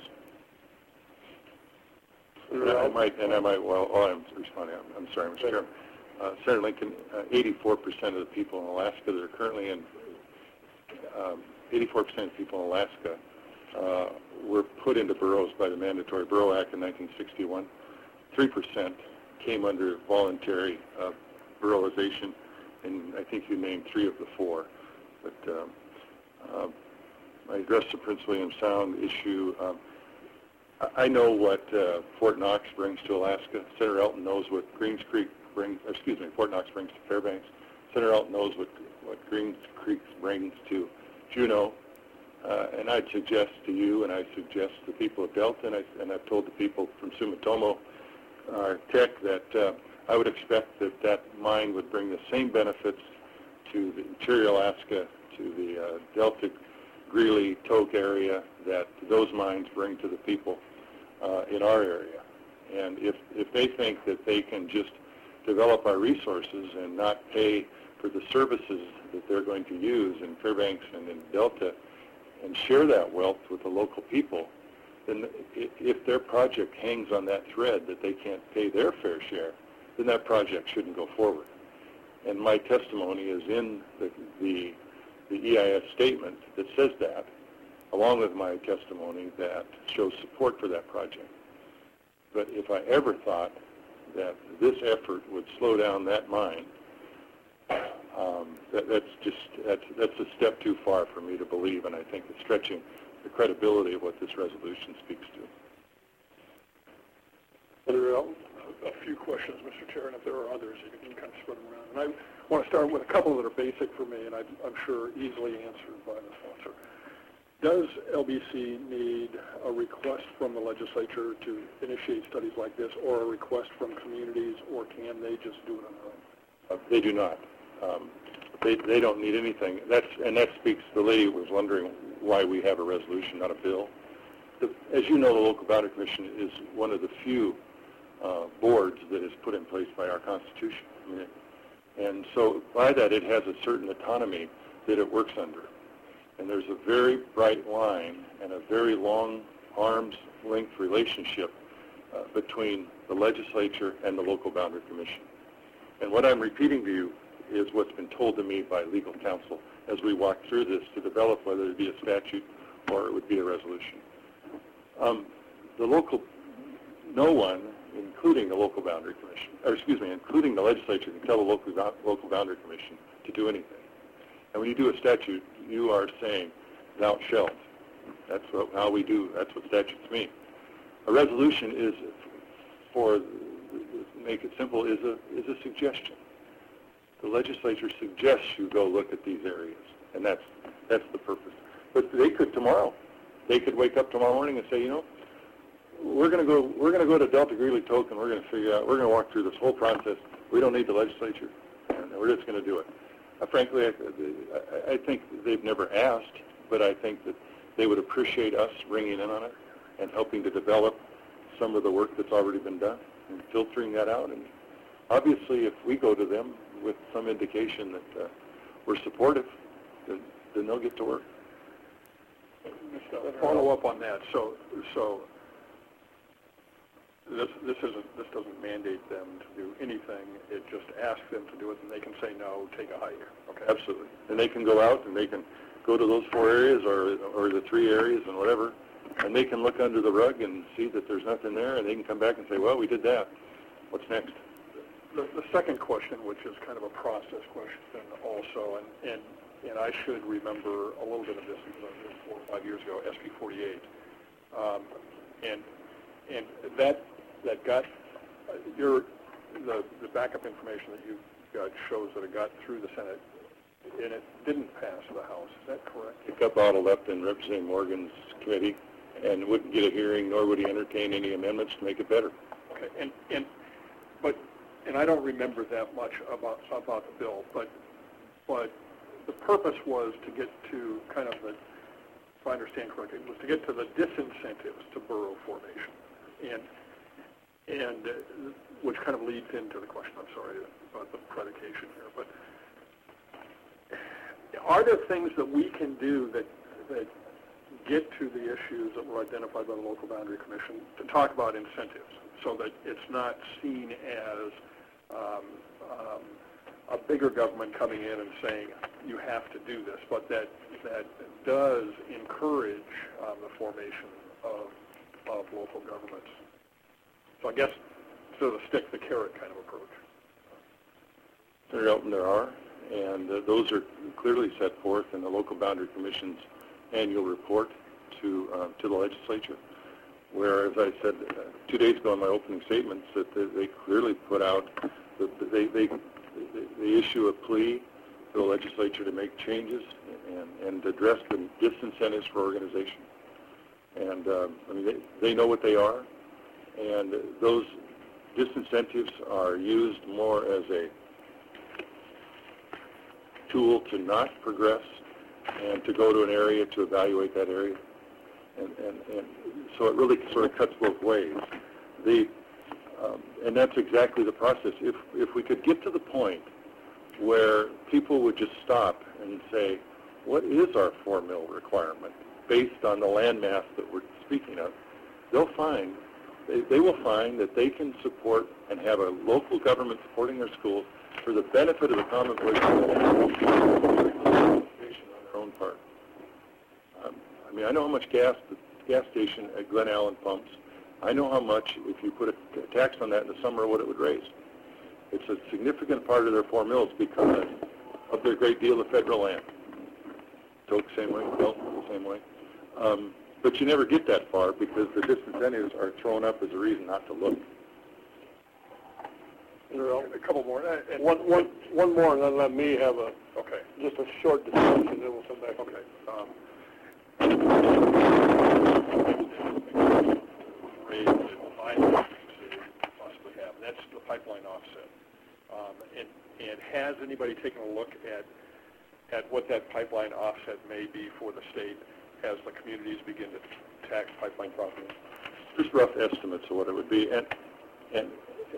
And I might, and I might, well, oh, I'm responding, I'm, I'm sorry, Mister Chairman. Uh, Senator Lincoln, uh, eighty-four percent of the people in Alaska that are currently in, um, eighty-four percent of people in Alaska uh, were put into boroughs by the Mandatory Borough Act in nineteen sixty-one. three percent came under voluntary uh, boroughization, and I think you named three of the four. But um, uh, I addressed the Prince William Sound issue. Um, I know what uh, Fort Knox brings to Alaska. Senator Elton knows what Greens Creek brings, excuse me, Fort Knox brings to Fairbanks. Senator Elton knows what, what Greens Creek brings to Juneau. Uh, and I'd suggest to you, and I suggest to the people of Delta, and, I, and I've told the people from Sumitomo uh, Tech that uh, I would expect that that mine would bring the same benefits to the interior Alaska, to the uh, Delta, Greeley, Tok area that those mines bring to the people uh, in our area. And if, if they think that they can just develop our resources and not pay for the services that they're going to use in Fairbanks and in Delta and share that wealth with the local people, then if their project hangs on that thread that they can't pay their fair share, then that project shouldn't go forward. And my testimony is in the, the, the E I S statement that says that, along with my testimony that shows support for that project. But if I ever thought that this effort would slow down that mine, um, that, that's just that's, that's a step too far for me to believe, and I think it's stretching the credibility of what this resolution speaks to. Senator Elton? a few questions, Mister Chair, and if there are others, you can kind of spread them around. And I want to start with a couple that are basic for me, and I, I'm sure easily answered by the sponsor. Does L B C need a request from the legislature to initiate studies like this, or a request from communities, or can they just do it on their own? Uh, they do not. Um, they, they don't need anything. That's, and that speaks, the lady was wondering why we have a resolution, not a bill. The, as you know, the Local Boundary Commission is one of the few uh, boards that is put in place by our Constitution. I mean, it, and so by that, it has a certain autonomy that it works under. And there's a very bright line and a very long arm's length relationship uh, between the legislature and the Local Boundary Commission. And what I'm repeating to you is what's been told to me by legal counsel as we walk through this to develop whether it be a statute or it would be a resolution. Um, the local, no one, including the Local Boundary Commission, or excuse me, including the legislature, can tell the local, local Boundary Commission to do anything. And when you do a statute, you are saying, thou shalt. That's what, how we do, that's what statutes mean. A resolution is, for, make it simple, is a, is a suggestion. The legislature suggests you go look at these areas, and that's, that's the purpose. But they could tomorrow. They could wake up tomorrow morning and say, you know, we're going to go, we're going to go to Delta Greeley Toke, and we're going to figure out, we're going to walk through this whole process. We don't need the legislature, and we're just going to do it. Uh, frankly, I, I, I think they've never asked, but I think that they would appreciate us ringing in on it and helping to develop some of the work that's already been done and filtering that out. And obviously, if we go to them with some indication that uh, we're supportive, then, then they'll get to work. To follow up on that, so so this this isn't this doesn't mandate them to do anything. It just asks them to do it, and they can say no, take a hike. Okay. Absolutely, and they can go out and they can go to those four areas or or the three areas and whatever, and they can look under the rug and see that there's nothing there, and they can come back and say, well, we did that. What's next? The, the second question, which is kind of a process question also, and and. And I should remember a little bit of this because I was here four or five years ago, S B forty-eight, um, and and that that got uh, your the the backup information that you got shows that it got through the Senate, and it didn't pass the House. Is that correct? It got bottled up in Representative Morgan's committee, and wouldn't get a hearing, nor would he entertain any amendments to make it better. Okay, and and but and I don't remember that much about about the bill, but but. The purpose was to get to kind of the, if I understand correctly, was to get to the disincentives to borough formation, and and uh, which kind of leads into the question. I'm sorry about the predication here, but are there things that we can do that that get to the issues that were identified by the Local Boundary Commission to talk about incentives, so that it's not seen as um, um, a bigger government coming in and saying you have to do this, but that that does encourage um, the formation of of local governments. So I guess sort of stick the carrot kind of approach. Senator Elton, there are, and uh, those are clearly set forth in the Local Boundary Commission's annual report to uh, to the legislature, where, as I said uh, two days ago in my opening statements, that they, they clearly put out that they, they they issue a plea to the legislature to make changes and, and address the disincentives for organization. And um, I mean, they, they know what they are, and those disincentives are used more as a tool to not progress and to go to an area to evaluate that area. And, and, and so it really sort of cuts both ways. The Um, and that's exactly the process. If, if we could get to the point where people would just stop and say, what is our four mil requirement based on the land mass that we're speaking of, they'll find, they, they will find that they can support and have a local government supporting their schools for the benefit of the common voice on their own part. Um, I mean, I know how much gas the gas station at Glen Allen pumps. I know how much, if you put a tax on that in the summer, what it would raise. It's a significant part of their four mills because of their great deal of federal land. Toke, same way, Belt, same way. Um, but you never get that far because the disincentives are thrown up as a reason not to look. No. A couple more. Uh, and- One, one, one more, and then let me have a, Okay. just a short discussion, and then we'll come back. Okay. Um, raise the financing to possibly have. That's the pipeline offset. Um, and, and has anybody taken a look at at what that pipeline offset may be for the state as the communities begin to tax pipeline property? Just rough estimates of what it would be, and and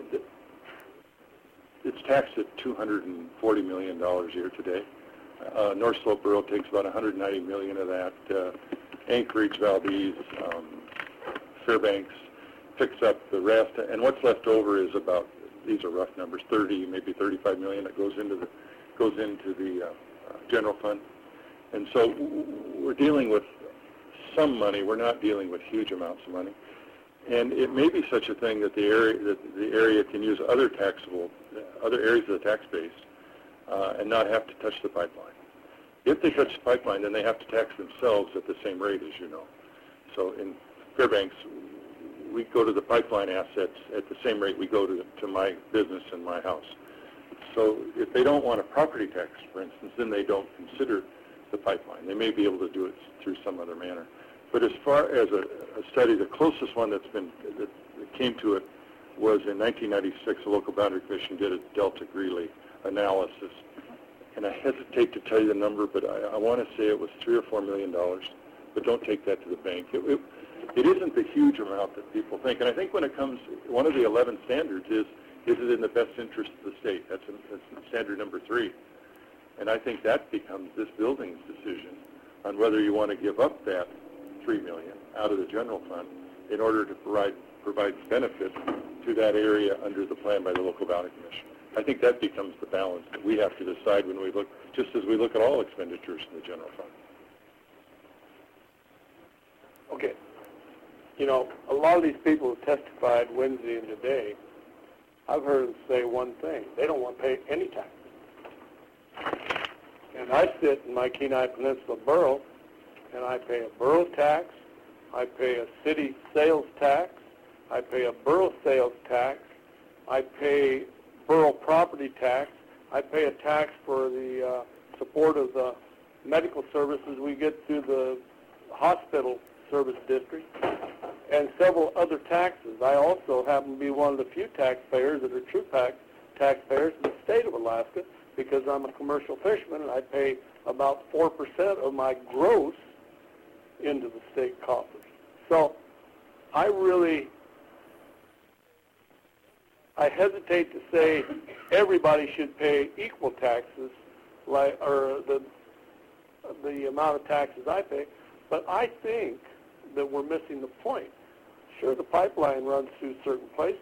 it's taxed at two hundred forty million dollars a year today. Uh, North Slope Borough takes about one hundred ninety million dollars of that. Uh, Anchorage, Valdez, um, Fairbanks picks up the rest, and what's left over is about, these are rough numbers, thirty, maybe thirty-five million that goes into the goes into the uh, uh, general fund. And so we're dealing with some money. We're not dealing with huge amounts of money. And it may be such a thing that the area that the area can use other taxable, other areas of the tax base, uh, and not have to touch the pipeline. If they touch the pipeline, then they have to tax themselves at the same rate, as you know. So in Fairbanks, we go to the pipeline assets at the same rate we go to to my business and my house. So if they don't want a property tax, for instance, then they don't consider the pipeline. They may be able to do it through some other manner. But as far as a, a study, the closest one that's been that, that came to it was in nineteen ninety-six. The Local Boundary Commission did a Delta Greeley analysis, and I hesitate to tell you the number, but I, I want to say it was three or four million dollars. But don't take that to the bank. It, it, it isn't the huge amount that people think. And I think when it comes, one of the eleven standards is, is it in the best interest of the state? That's, a, that's standard number three. And I think that becomes this building's decision on whether you want to give up that three million dollars out of the general fund in order to provide provide benefit to that area under the plan by the Local Boundary Commission. I think that becomes the balance that we have to decide when we look, just as we look at all expenditures in the general fund. Okay. You know, a lot of these people who testified Wednesday and today, I've heard them say one thing. They don't want to pay any tax. And I sit in my Kenai Peninsula Borough, and I pay a borough tax, I pay a city sales tax, I pay a borough sales tax, I pay borough property tax, I pay a tax for the uh, support of the medical services we get through the hospital service district, and several other taxes. I also happen to be one of the few taxpayers that are true tax taxpayers in the state of Alaska, because I'm a commercial fisherman and I pay about four percent of my gross into the state coffers. So I really, I hesitate to say everybody should pay equal taxes, like, or the, the amount of taxes I pay, but I think that we're missing the point. Sure, the pipeline runs through certain places,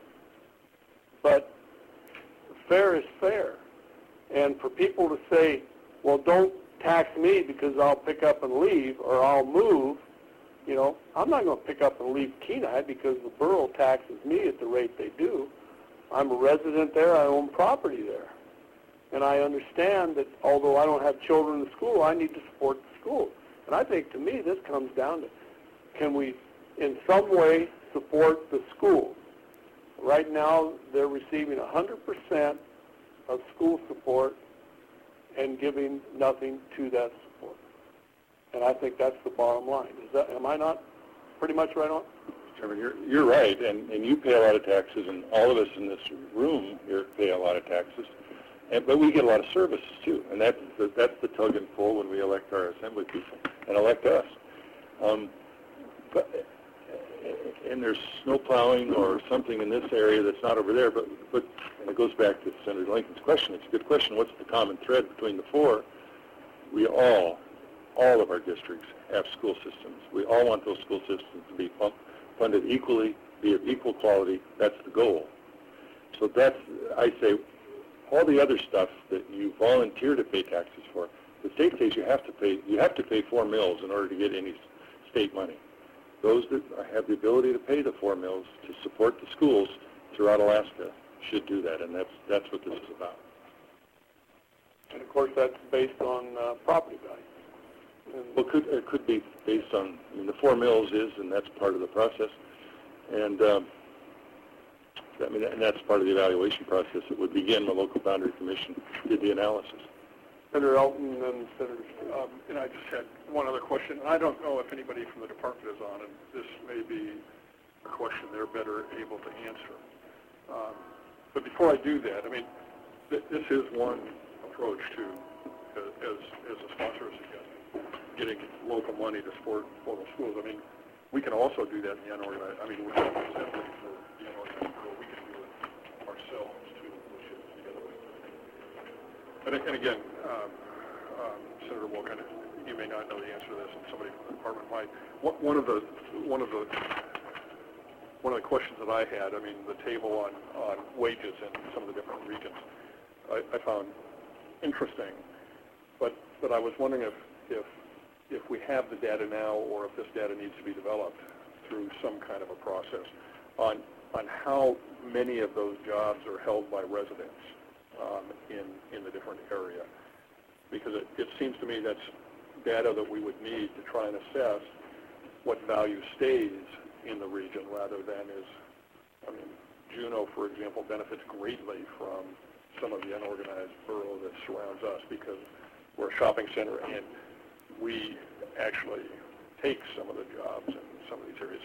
but fair is fair. And for people to say, well, don't tax me because I'll pick up and leave, or I'll move, you know, I'm not going to pick up and leave Kenai because the borough taxes me at the rate they do. I'm a resident there. I own property there. And I understand that although I don't have children in school, I need to support the school. And I think, to me, this comes down to, can we in some way support the schools? Right now, they're receiving one hundred percent of school support and giving nothing to that support. And I think that's the bottom line. Is that, am I not pretty much right on? Chairman, you're, you're right, and, and you pay a lot of taxes, and all of us in this room here pay a lot of taxes, and, but we get a lot of services too, and that's the, that's the tug and pull when we elect our assembly people and elect us. Um, but, and there's snow plowing or something in this area that's not over there, but, but and it goes back to Senator Lincoln's question. It's a good question. What's the common thread between the four? We all, all of our districts have school systems. We all want those school systems to be funded equally, be of equal quality. That's the goal. So that's, I say, all the other stuff that you volunteer to pay taxes for, the state says you have to pay, you have to pay four mills in order to get any state money. Those that have the ability to pay the four mills to support the schools throughout Alaska should do that, and that's that's what this is about. And of course, that's based on uh, property value. And well, could, it could be based on, I mean, the four mills is, and that's part of the process. And um, I mean, and that's part of the evaluation process. It would begin when local boundary commission did the analysis. Senator Elton and Senator, um, and I just had one other question. And I don't know if anybody from the department is on, and this may be a question they're better able to answer. Um, but before I do that, I mean, th this is one approach to, uh, as as a sponsor is suggesting, getting local money to support local schools. I mean, we can also do that in the unorganized. I mean, we're not simply for the unorganized school. We can do it ourselves too, which is the other way. And, and again, um, um, Senator Wilken, you may not know the answer to this, and somebody from the department might. What, one of the one of the one of the questions that I had, I mean, the table on on wages in some of the different regions, I, I found interesting. But but I was wondering if if if we have the data now, or if this data needs to be developed through some kind of a process on on how many of those jobs are held by residents um, in in the different area, because it, it seems to me that's data that we would need to try and assess what value stays in the region rather than is, I mean, Juneau, for example, benefits greatly from some of the unorganized borough that surrounds us because we're a shopping center and we actually take some of the jobs in some of these areas.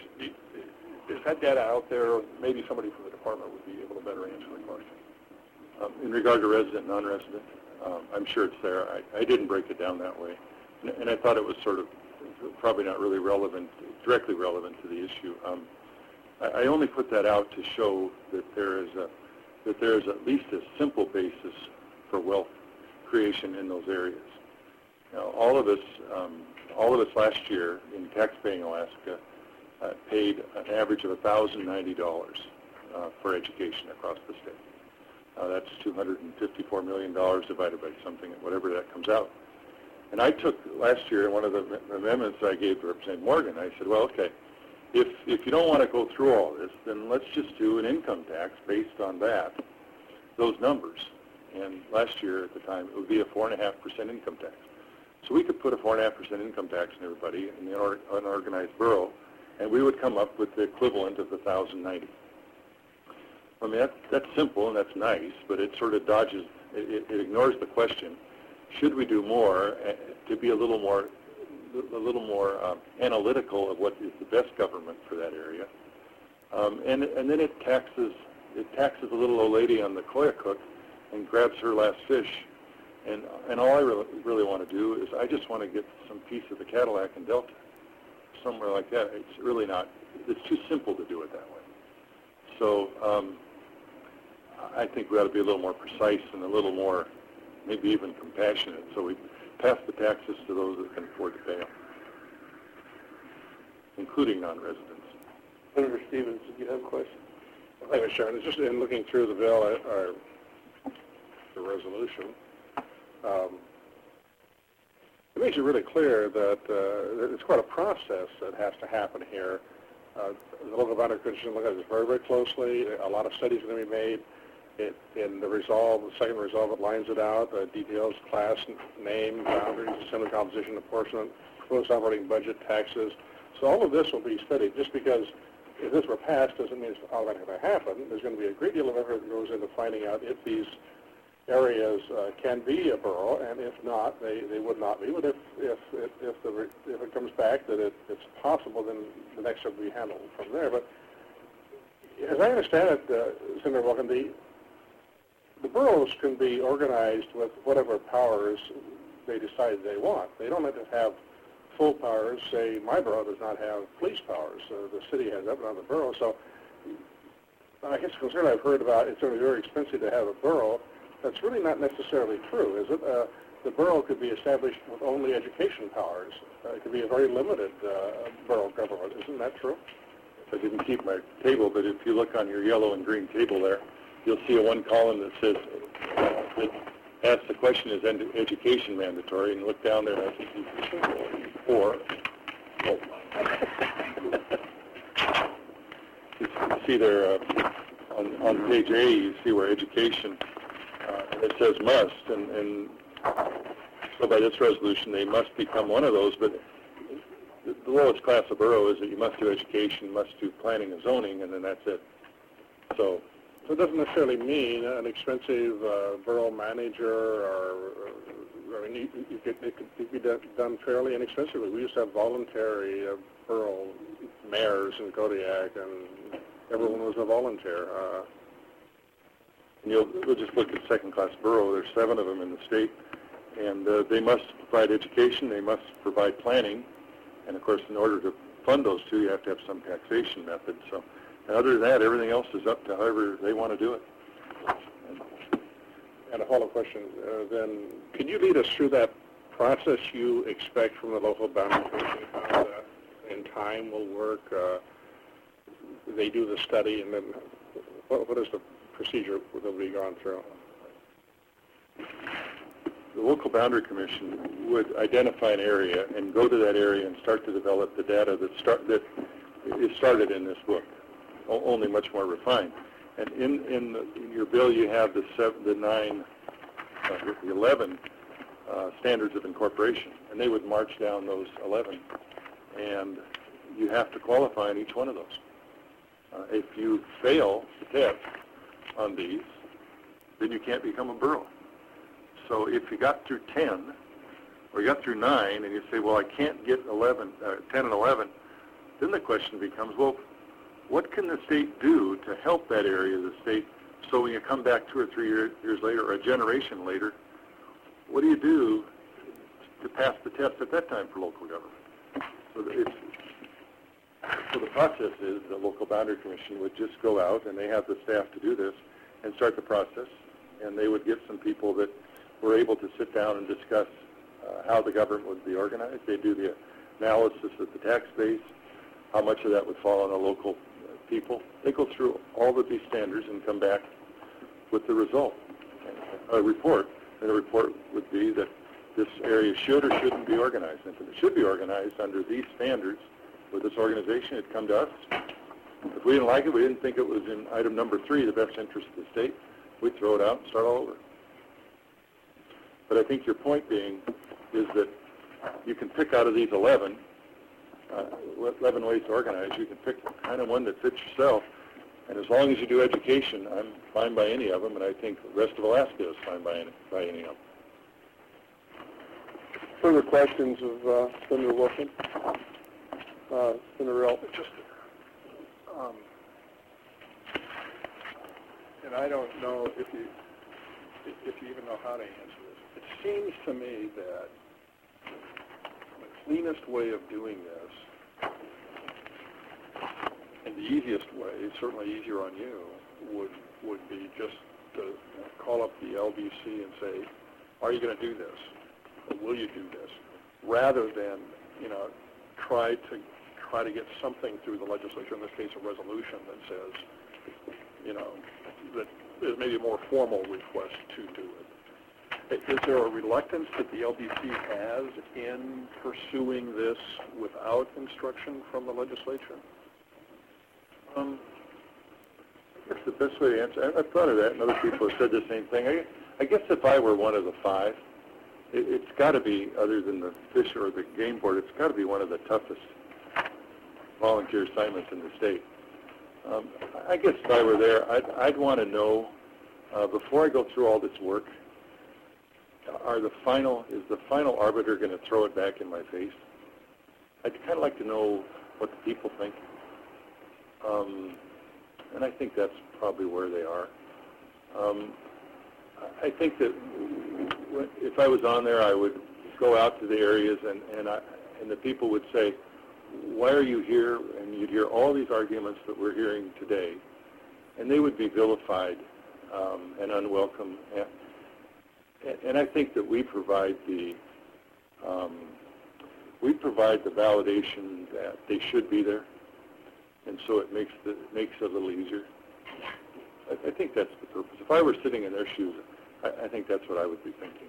Is that data out there? Maybe somebody from the department would be able to better answer the question. Um, in regard to resident, non-resident, um, I'm sure it's there. I, I didn't break it down that way. And, and I thought it was sort of probably not really relevant, directly relevant to the issue. Um, I, I only put that out to show that there is a, that there is at least a simple basis for wealth creation in those areas. Now, all of us, um, all of us last year in tax-paying Alaska uh, paid an average of one thousand ninety dollars uh, for education across the state. Uh, that's two hundred fifty-four million dollars divided by something, whatever that comes out. And I took last year, one of the amendments I gave to Representative Morgan, I said, well, okay, if, if you don't want to go through all this, then let's just do an income tax based on that, those numbers. And last year at the time, it would be a four point five percent income tax. So we could put a four point five percent income tax on everybody in the unorganized borough, and we would come up with the equivalent of the one thousand ninety. I mean, that, that's simple and that's nice, but it sort of dodges, it, it ignores the question, should we do more uh, to be a little more, a little more um, analytical of what is the best government for that area? Um, and, and then it taxes, it taxes a little old lady on the Koyukuk and grabs her last fish. And, and all I really, really want to do is I just want to get some piece of the Cadillac and Delta, somewhere like that. It's really not, it's too simple to do it that way. So um, I think we ought to be a little more precise and a little more, maybe even compassionate. So we pass the taxes to those that can afford to pay them, including non-residents. Senator Stevens, did you have a question? Thank you, Sharon. It's just in looking through the bill, or the resolution, um, it makes it really clear that uh, it's quite a process that has to happen here. Uh, the local boundary commission look at this very, very closely. A lot of studies are going to be made. It, in the resolve, the second resolve, it lines it out, uh, details class, name, boundaries, assembly composition, apportionment, proposed operating budget, taxes. So all of this will be studied. Just because if this were passed doesn't mean it's automatically going to happen. There's going to be a great deal of effort that goes into finding out if these areas uh, can be a borough, and if not, they, they would not be. But if if if, if, the, if it comes back that it, it's possible, then the next step will be handled from there. But as I understand it, uh, Senator Wilken, the the boroughs can be organized with whatever powers they decide they want. They don't have to have full powers. Say, my borough does not have police powers. Uh, the city has that, but not the borough. So I guess the concern I've heard about, it's going to be very expensive to have a borough. That's really not necessarily true, is it? Uh, the borough could be established with only education powers. Uh, it could be a very limited uh, borough government. Isn't that true? I didn't keep my table, but if you look on your yellow and green table there, you'll see a one column that says, uh, that asks the question, is ed education mandatory? And look down there, and I think you four. Oh. You see there, uh, on, on page A, you see where education, uh, it says must, and, and so by this resolution, they must become one of those, but the lowest class of borough is that you must do education, must do planning and zoning, and then that's it. So So it doesn't necessarily mean an expensive uh, borough manager or, or I mean, you, you could, it could be done fairly inexpensively. We used to have voluntary uh, borough mayors in Kodiak, and everyone was a volunteer. Uh, And you'll, we'll just look at second-class borough. There's seven of them in the state, and uh, they must provide education, they must provide planning, and of course, in order to fund those two, you have to have some taxation method. So, and other than that, everything else is up to however they want to do it. And, and a follow-up question, uh, then, can you lead us through that process you expect from the local boundary commission, how that in time will work? Uh, they do the study, and then what, what is the procedure that will be gone through? The local boundary commission would identify an area and go to that area and start to develop the data that start that is started in this book, o- only much more refined. And in in, the, in your bill, you have the seven, the nine, uh, the eleven uh, standards of incorporation, and they would march down those eleven, and you have to qualify on each one of those. Uh, if you fail the test on these, then you can't become a borough. So if you got through ten, or you got through nine, and you say, well, I can't get eleven, uh, ten and eleven, then the question becomes, well, what can the state do to help that area of the state so when you come back two or three year, years later, or a generation later, what do you do to pass the test at that time for local government? So it's, so the process is the local boundary commission would just go out, and they have the staff to do this, and start the process, and they would get some people that were able to sit down and discuss uh, how the government would be organized. They do the analysis of the tax base, how much of that would fall on the local uh, people. They go through all of these standards and come back with the result, a report. And the report would be that this area should or shouldn't be organized. And if it should be organized under these standards with this organization, it'd come to us. If we didn't like it, we didn't think it was in item number three, the best interest of the state, we'd throw it out and start all over. But I think your point being is that you can pick out of these eleven, uh, eleven ways to organize. You can pick the kind of one that fits yourself. And as long as you do education, I'm fine by any of them, and I think the rest of Alaska is fine by any, by any of them. Further questions of uh, Senator Wilson? Uh, Senator Elton? Just, um, and I don't know if you if you even know how to answer this. It seems to me that the cleanest way of doing this, and the easiest way, certainly easier on you, would would be just to call up the L B C and say, are you going to do this? Or will you do this? Rather than, you know, try to try to get something through the legislature, in this case a resolution that says, you know, that is maybe a more formal request to do it. Is there a reluctance that the L B C has in pursuing this without instruction from the legislature? Um, I guess the best way to answer, I- I've thought of that, and other people have said the same thing. I, I guess if I were one of the five, it, it's got to be, other than the Fish or the Game Board, it's got to be one of the toughest volunteer assignments in the state. Um, I guess if I were there, I'd, I'd want to know, uh, before I go through all this work, are the final, is the final arbiter going to throw it back in my face? I'd kind of like to know what the people think. Um, and I think that's probably where they are. Um, I think that if I was on there, I would go out to the areas, and, and, I, and the people would say, why are you here? And you'd hear all these arguments that we're hearing today, and they would be vilified um, and unwelcome. And, and I think that we provide the um, we provide the validation that they should be there, and so it makes the makes it a little easier. I, I think that's the purpose. If I were sitting in their shoes, I, I think that's what I would be thinking.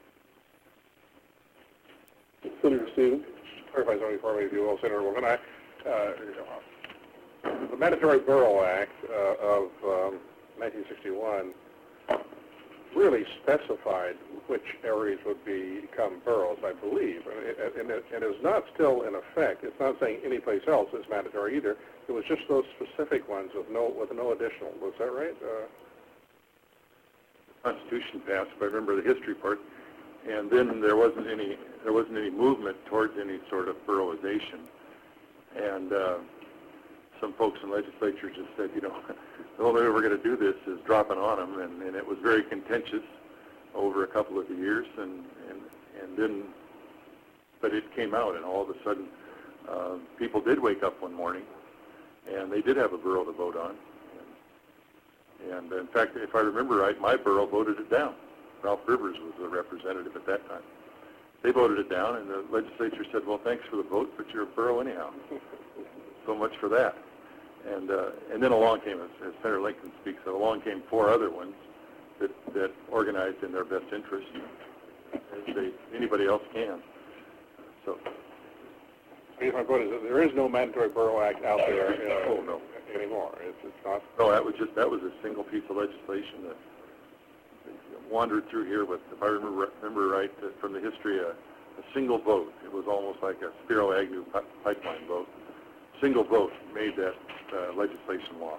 Senator Stevens? Clarify something for me, if you will, Senator Wilson. I, uh, the Mandatory Borough Act uh, of um, nineteen sixty-one really specified which areas would become boroughs, I believe, and, and, it, and it's not still in effect. It's not saying any place else is mandatory either. It was just those specific ones with no with no additional. Was that right? Uh, Constitution passed, if I remember the history part, and then there wasn't any there wasn't any movement towards any sort of boroughization, and uh, some folks in legislature just said, you know, the only way we're going to do this is dropping on them, and, and it was very contentious over a couple of years, and and and then, but it came out, and all of a sudden, uh, people did wake up one morning, and they did have a borough to vote on. And in fact, if I remember right, my borough voted it down. Ralph Rivers was the representative at that time. They voted it down, and the legislature said, well, thanks for the vote, but you're a borough anyhow. So much for that. And uh, and then along came, as, as Senator Lincoln speaks, so along came four other ones that, that organized in their best interest, as they, anybody else can. So. I guess my point is that there is no mandatory borough act out there uh, oh, no. anymore. It's, it's not. No, that was just that was a single piece of legislation that wandered through here with, if I remember remember right, uh, from the history, a, a single vote. It was almost like a Spiro Agnew pi- pipeline vote. Single vote made that uh, legislation law.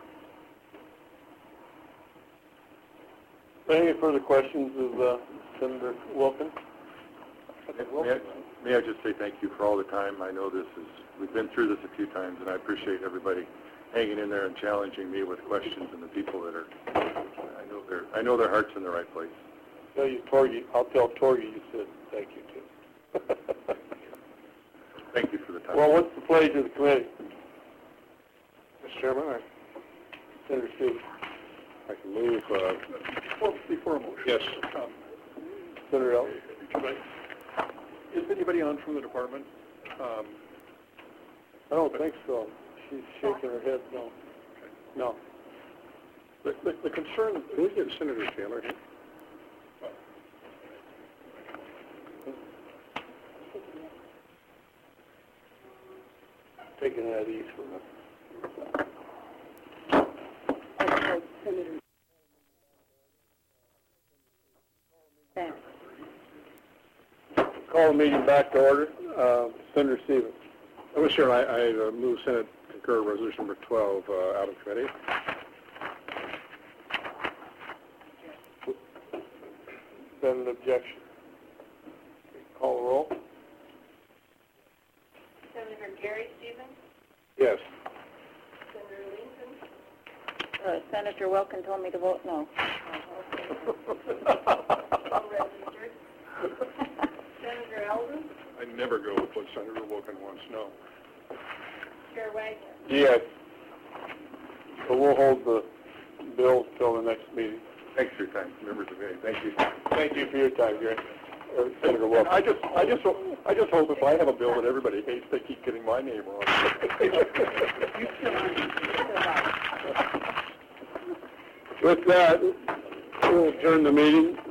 Any further questions of uh, Senator Wilken? May I, may I just say thank you for all the time. I know this is, we've been through this a few times, and I appreciate everybody hanging in there and challenging me with questions, and the people that are, I know their, I know their heart's in the right place. Tell you, Torgy, I'll tell Torgy you said thank you too. Thank you for the time. Well, what's the pleasure of the committee? Mister Chairman, I, Senator Stevens. I can move, uh, Before, before a motion. yes. Um, Senator Elton. could I- Is anybody on from the department? Um, I don't think so. She's shaking her head no. No. The, the, the concern, can we get Senator Taylor here? Taking it at ease for a minute. Call the meeting back to order. Uh, Senator Stevens. Uh, Mister Chairman, I, I uh, move Senate concur resolution number twelve uh, out of committee. Been an objection. Call the roll. Senator Gary Stevens? Yes. Senator Lincoln? Uh, Senator Wilken told me to vote no. Registered. Senator Eldon? I never go with what Senator Wilken wants, no. Chair Wagner? Yes. So we'll hold the bill till the next meeting. Thanks for your time, members of the committee. Thank you. Thank you for your time, Gary. Or Senator Wilken. I just, I just, ho- I just hope if I have a bill that everybody hates, they keep getting my name wrong. With that, we'll adjourn the meeting.